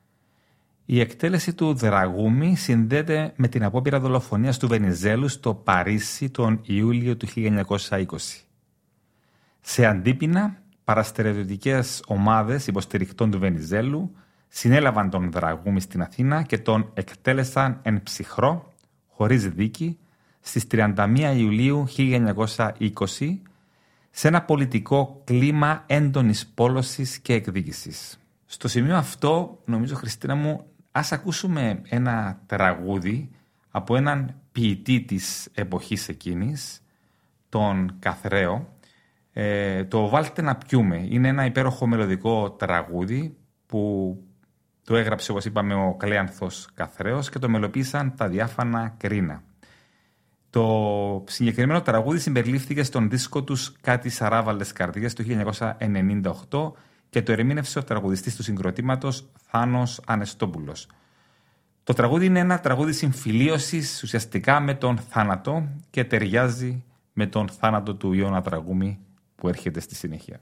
Η εκτέλεση του Δραγούμη συνδέεται με την απόπειρα δολοφονίας του Βενιζέλου στο Παρίσι τον Ιούλιο του 1920. Σε αντίπεινα, παραστερεωτικές ομάδες υποστηρικτών του Βενιζέλου συνέλαβαν τον Δραγούμη στην Αθήνα και τον εκτέλεσαν εν ψυχρό, χωρίς δίκη, στις 31 Ιουλίου 1920 σε ένα πολιτικό κλίμα έντονης πόλωσης και εκδίκησης. Στο σημείο αυτό, νομίζω, Χριστίνα μου, ας ακούσουμε ένα τραγούδι από έναν ποιητή της εποχής εκείνης, τον Καθραίο. Το «Βάλτε να πιούμε» είναι ένα υπέροχο μελωδικό τραγούδι που το έγραψε, όπως είπαμε, ο Κλέανθος Καθραίος και το μελοποίησαν τα διάφανα Κρίνα. Το συγκεκριμένο τραγούδι συμπεριλήφθηκε στον δίσκο τους «Κάτι Σαράβαλες Καρδιές» του 1998 και το ερμήνευσε ο τραγουδιστής του συγκροτήματος Θάνος Ανεστόπουλος. Το τραγούδι είναι ένα τραγούδι συμφιλίωσης ουσιαστικά με τον θάνατο και ταιριάζει με τον θάνατο του Ιώνα Τραγούμη που έρχεται στη συνέχεια.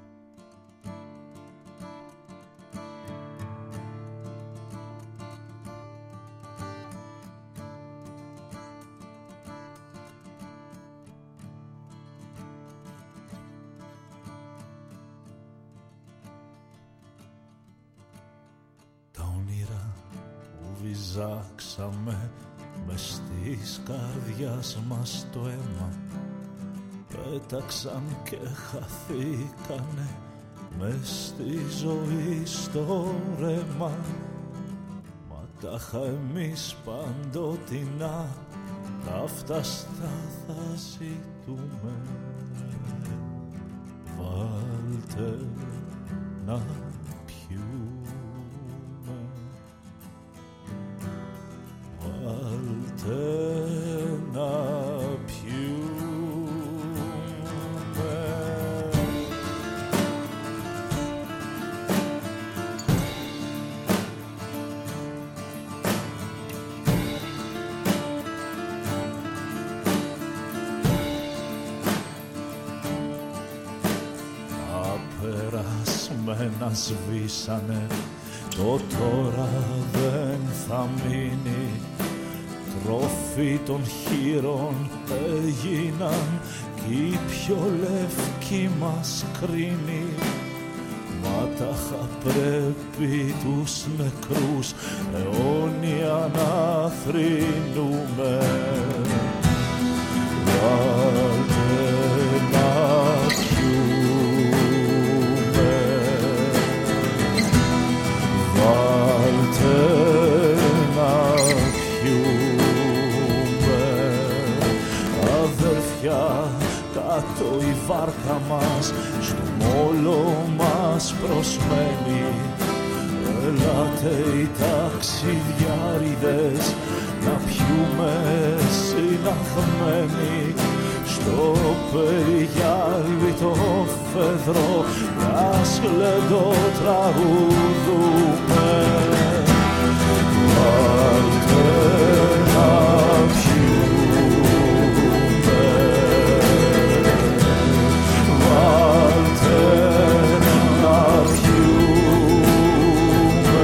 Βυζάξαμε μες της καρδιάς μας το αίμα, πέταξαν και χαθήκανε μες στη ζωή στο ρέμα. Μα τάχα εμείς παντοτινά ταύταστα θα ζητούμε. Βάλτε να να πιούμε. Τα περασμένα σβήσανε, το τώρα δεν θα μείνει. Τρόφι των χείρων έγιναν κι η πιο λευκή μας κρίνη. Μα τάχα πρέπει τους νεκρούς αιώνια να θρηνούμε. Βάλτε να πιούμε, βάλτε να πιούμε. Αδερφιά, κάτω η βάρκα μας στο μόλο μας προσμένει. Ελάτε οι ταξιδιάριδες να πιούμε συναχμένοι. Στο περιγιάλι το φεδρό μας γλεντό τραγουδούμε. Βάλτε να πιούμε, βάλτε να πιούμε.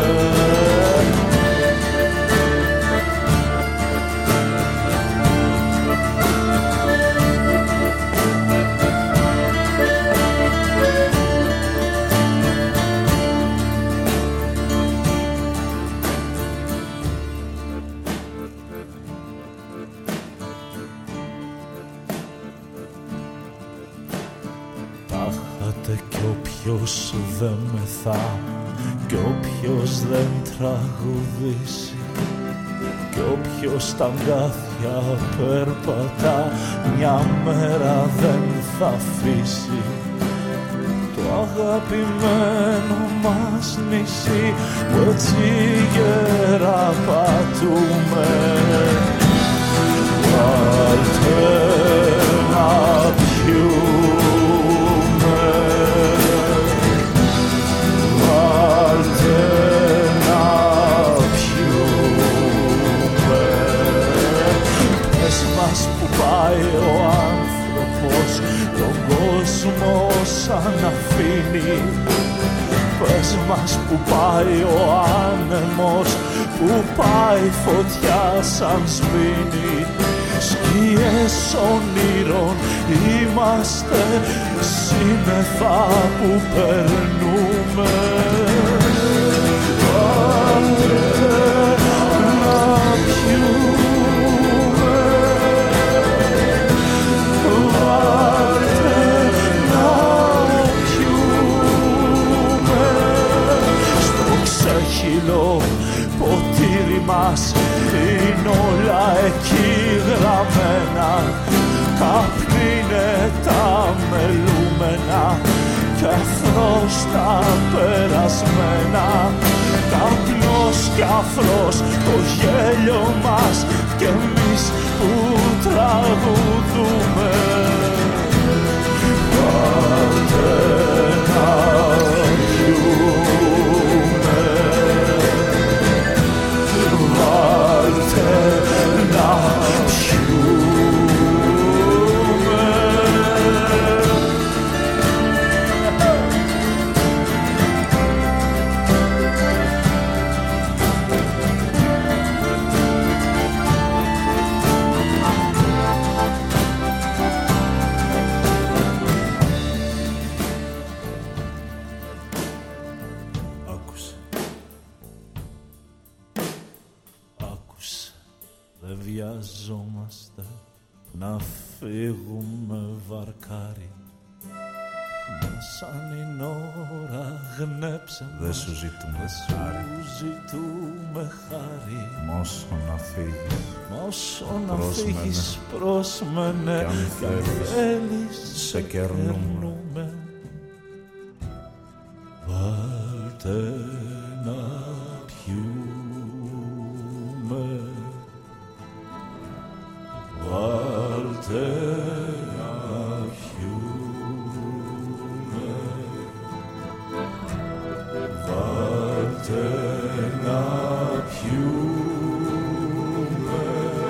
Όποιος δεν μεθά κι όποιος δεν τραγουδήσει κι όποιος τα αγκάθια περπατά μια μέρα δεν θα αφήσει το αγαπημένο μας νησί που έτσι γερά πατούμε. Βάλτε να πιούμε, βάλτε να πιούμε. Πες μας που πάει ο άνθρωπος τον κόσμο σαν αφήνει. Πες μας που πάει ο άνεμος που πάει φωτιά σαν σβήνει. Σκιές ονείρων είμαστε σύννεφα που περνούμε. Βάλτε να πιούμε, βάλτε να πιούμε. Στο ξέχυλο ποτήρι μας είναι όλα εκεί γραμμένα. Καπνίνε τα μελούμενα κι αφρός τα περασμένα. Καπνός κι αφρός το γέλιο μας κι εμείς που τραγουδούμε. Βάλτε να πιούμε, Χρειαζόμαστε να φύγουμε βαρκάρι. Μα σαν είναι ώρα γνέψε μας. Δεν σου ζητούμε χάρη. Ζητούμε χάρη. Μόσο να φύγεις. Μόσο να φύγεις πρόσμενε. Κι αν θέλεις σε κερνούμε. Βάλτε να πιούμε. Βάλτε να πιούμε. Βάλτε να πιούμε.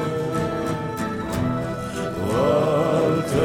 Βάλτε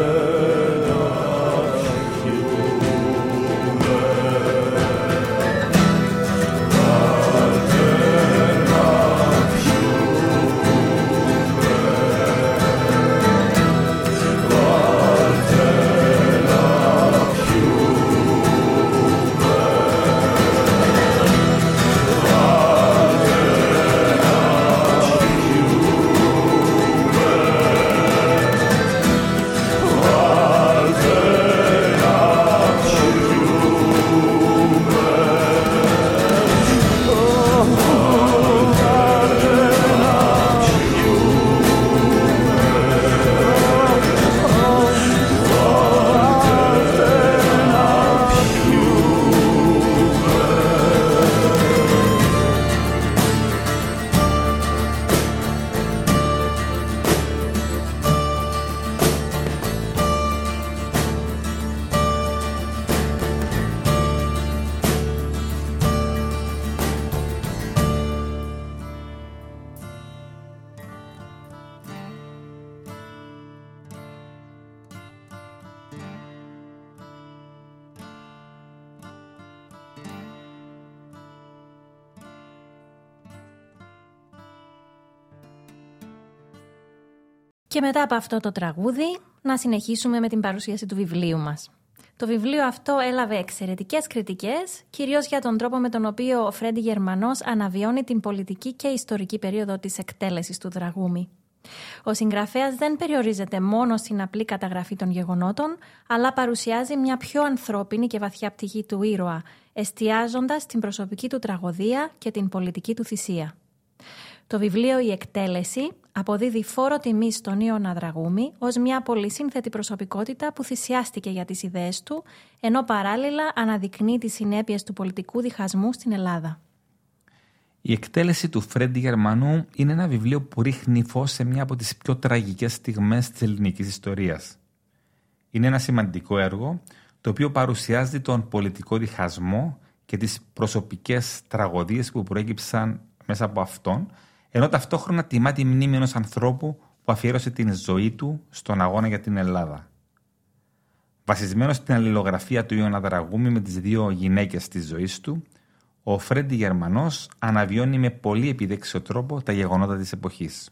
Και μετά από αυτό το τραγούδι, να συνεχίσουμε με την παρουσίαση του βιβλίου μας. Το βιβλίο αυτό έλαβε εξαιρετικές κριτικές, κυρίως για τον τρόπο με τον οποίο ο Φρέντι Γερμανός αναβιώνει την πολιτική και ιστορική περίοδο της εκτέλεσης του Δραγούμη. Ο συγγραφέας δεν περιορίζεται μόνο στην απλή καταγραφή των γεγονότων, αλλά παρουσιάζει μια πιο ανθρώπινη και βαθιά πτυχή του ήρωα, εστιάζοντας την προσωπική του τραγωδία και την πολιτική του θυσία. Το βιβλίο «Η Εκτέλεση» αποδίδει φόρο τιμή στον Ιωνα Δραγούμη ως μια πολυσύνθετη προσωπικότητα που θυσιάστηκε για τις ιδέες του, ενώ παράλληλα αναδεικνύει τις συνέπειες του πολιτικού διχασμού στην Ελλάδα. Η Εκτέλεση του Φρέντι Γερμανού είναι ένα βιβλίο που ρίχνει φως σε μια από τις πιο τραγικές στιγμές της ελληνικής ιστορίας. Είναι ένα σημαντικό έργο, το οποίο παρουσιάζει τον πολιτικό διχασμό και τις προσωπικές τραγωδίες που προέκυψαν μέσα από αυτόν, ενώ ταυτόχρονα τιμά τη μνήμη ενός ανθρώπου που αφιέρωσε την ζωή του στον αγώνα για την Ελλάδα. Βασισμένο στην αλληλογραφία του Ιωνα Δραγούμη με τις δύο γυναίκες της ζωής του, ο Φρέντι Γερμανός αναβιώνει με πολύ επιδέξιο τρόπο τα γεγονότα της εποχής.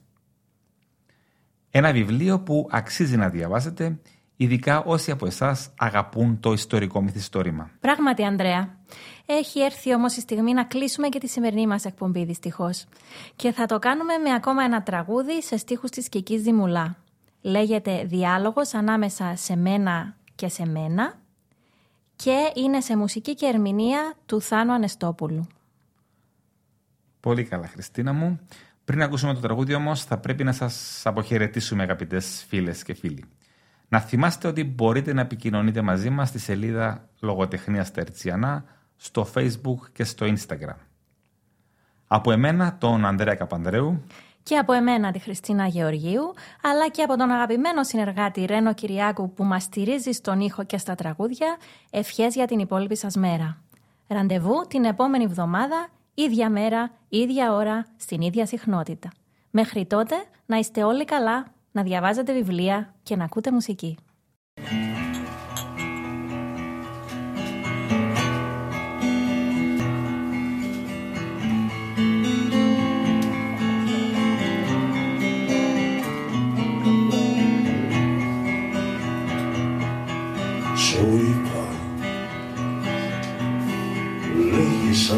Ένα βιβλίο που αξίζει να διαβάσετε, ειδικά όσοι από εσάς αγαπούν το ιστορικό μυθιστόρημα. Πράγματι, Ανδρέα. Έχει έρθει όμως η στιγμή να κλείσουμε και τη σημερινή μας εκπομπή, δυστυχώς. Και θα το κάνουμε με ακόμα ένα τραγούδι σε στίχους της Κικής Δημουλά. Λέγεται «Διάλογος ανάμεσα σε μένα και σε μένα» και είναι σε μουσική και ερμηνεία του Θάνου Ανεστόπουλου. Πολύ καλά, Χριστίνα μου. Πριν ακούσουμε το τραγούδι όμως, θα πρέπει να σας αποχαιρετήσουμε, αγαπητές φίλες και φίλοι. Να θυμάστε ότι μπορείτε να επικοινωνείτε μαζί μας στη σελίδα Λογοτεχνία στα Ερτσιανά, στο Facebook και στο Instagram. Από εμένα, τον Ανδρέα Καπανδρέου. Και από εμένα, τη Χριστίνα Γεωργίου, αλλά και από τον αγαπημένο συνεργάτη Ρένο Κυριάκου που μας στηρίζει στον ήχο και στα τραγούδια, ευχές για την υπόλοιπη σας μέρα. Ραντεβού την επόμενη εβδομάδα, ίδια μέρα, ίδια ώρα, στην ίδια συχνότητα. Μέχρι τότε, να είστε όλοι καλά, να διαβάζετε βιβλία και να ακούτε μουσική. Σου είπα, λίγησα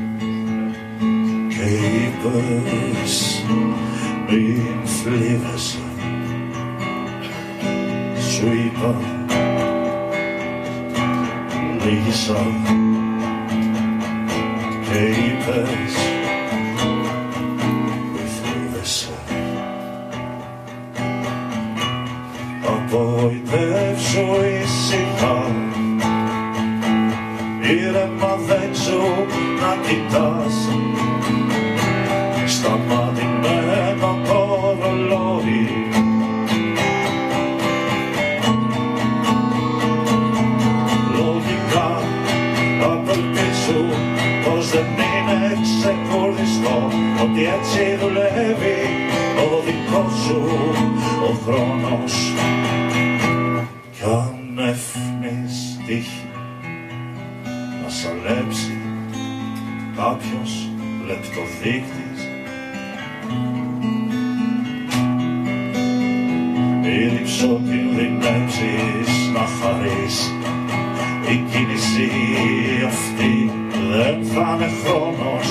και είπες μην θλίβεσαι. Σου είπα, λύγησα και είπες, μη θλίβεσαι. Απογοητεύσου ήσυχα, ήρεμα δέξου να κοιτάς, σταματημένο το ρολόι. Λογικά απελπίσου πως δεν είναι ξεκουρδιστό, ότι έτσι δουλεύει ο δικός σου ο χρόνος. Κι αν έφνεις τύχη να σαλέψει κάποιος λεπτοδείκτης, ήδη ψοκινδυνεύσεις να χαρείς, η κίνηση αυτή δεν θα είναι χρόνος.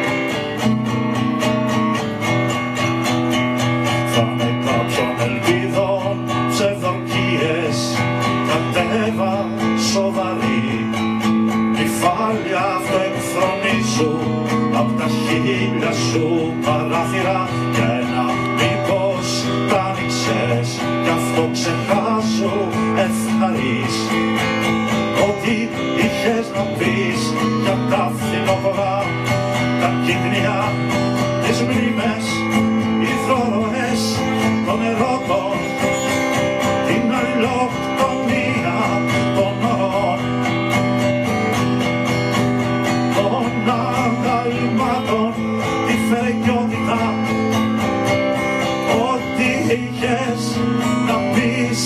Θα είναι κάποιον ελπίδων ψευδορκίες, κατέβα σοβαρή, νυφάλια αυτοεκφρονήσου απ' τα χείλια σου παράθυρα για ένα μήπως τ' άνοιξες κι αυτό ξεχάσου ευχαρείς. Ό,τι είχες να πεις για τα φθινόπωρα, τα κύκνια, τις μνήμες, οι θροές των ερώτων, την αλληλοκτονία των ορών, των αγαλμάτων, τη φεγγιότητα. Ό,τι είχες να πεις,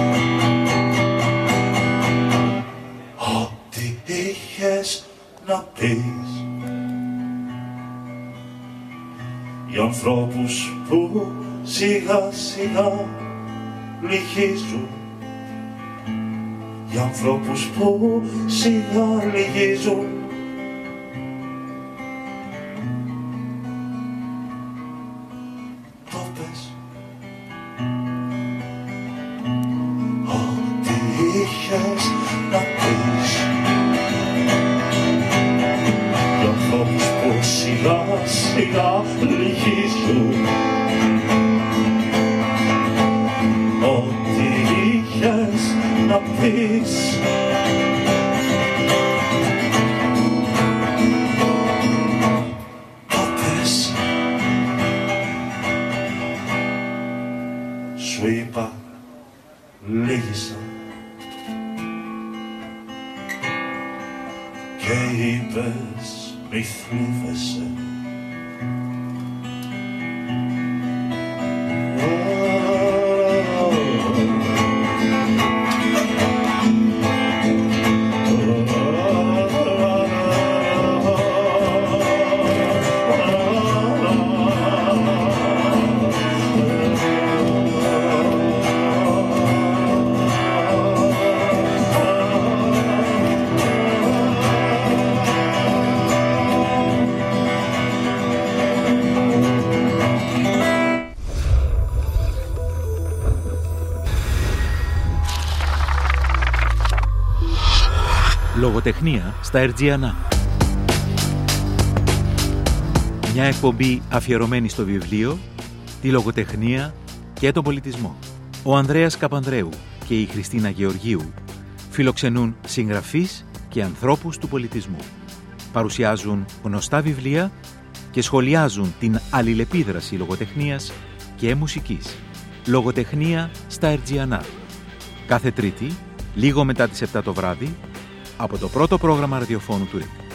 ό,τι είχες να πεις, για ανθρώπους που σιγά σιγά λυγίζουν, για ανθρώπους που σιγά λυγίζουν. Το πες. Ό,τι είχες να πεις, για ανθρώπους που σιγά σιγά λυγίζουν. Ό,τι είχες να πεις, το πες. Σου είπα, λύγησα και είπες, μη θλίβεσαι. Λογοτεχνία στα Ερτζιανά. Μια εκπομπή αφιερωμένη στο βιβλίο, τη λογοτεχνία και τον πολιτισμό. Ο Ανδρέας Καπανδρέου και η Χριστίνα Γεωργίου φιλοξενούν συγγραφείς και ανθρώπους του πολιτισμού. Παρουσιάζουν γνωστά βιβλία και σχολιάζουν την αλληλεπίδραση λογοτεχνίας και μουσικής. Λογοτεχνία στα Ερτζιανά. Κάθε Τρίτη, λίγο μετά τις 7 το βράδυ, από το πρώτο πρόγραμμα ραδιοφώνου του ΡΙΚ.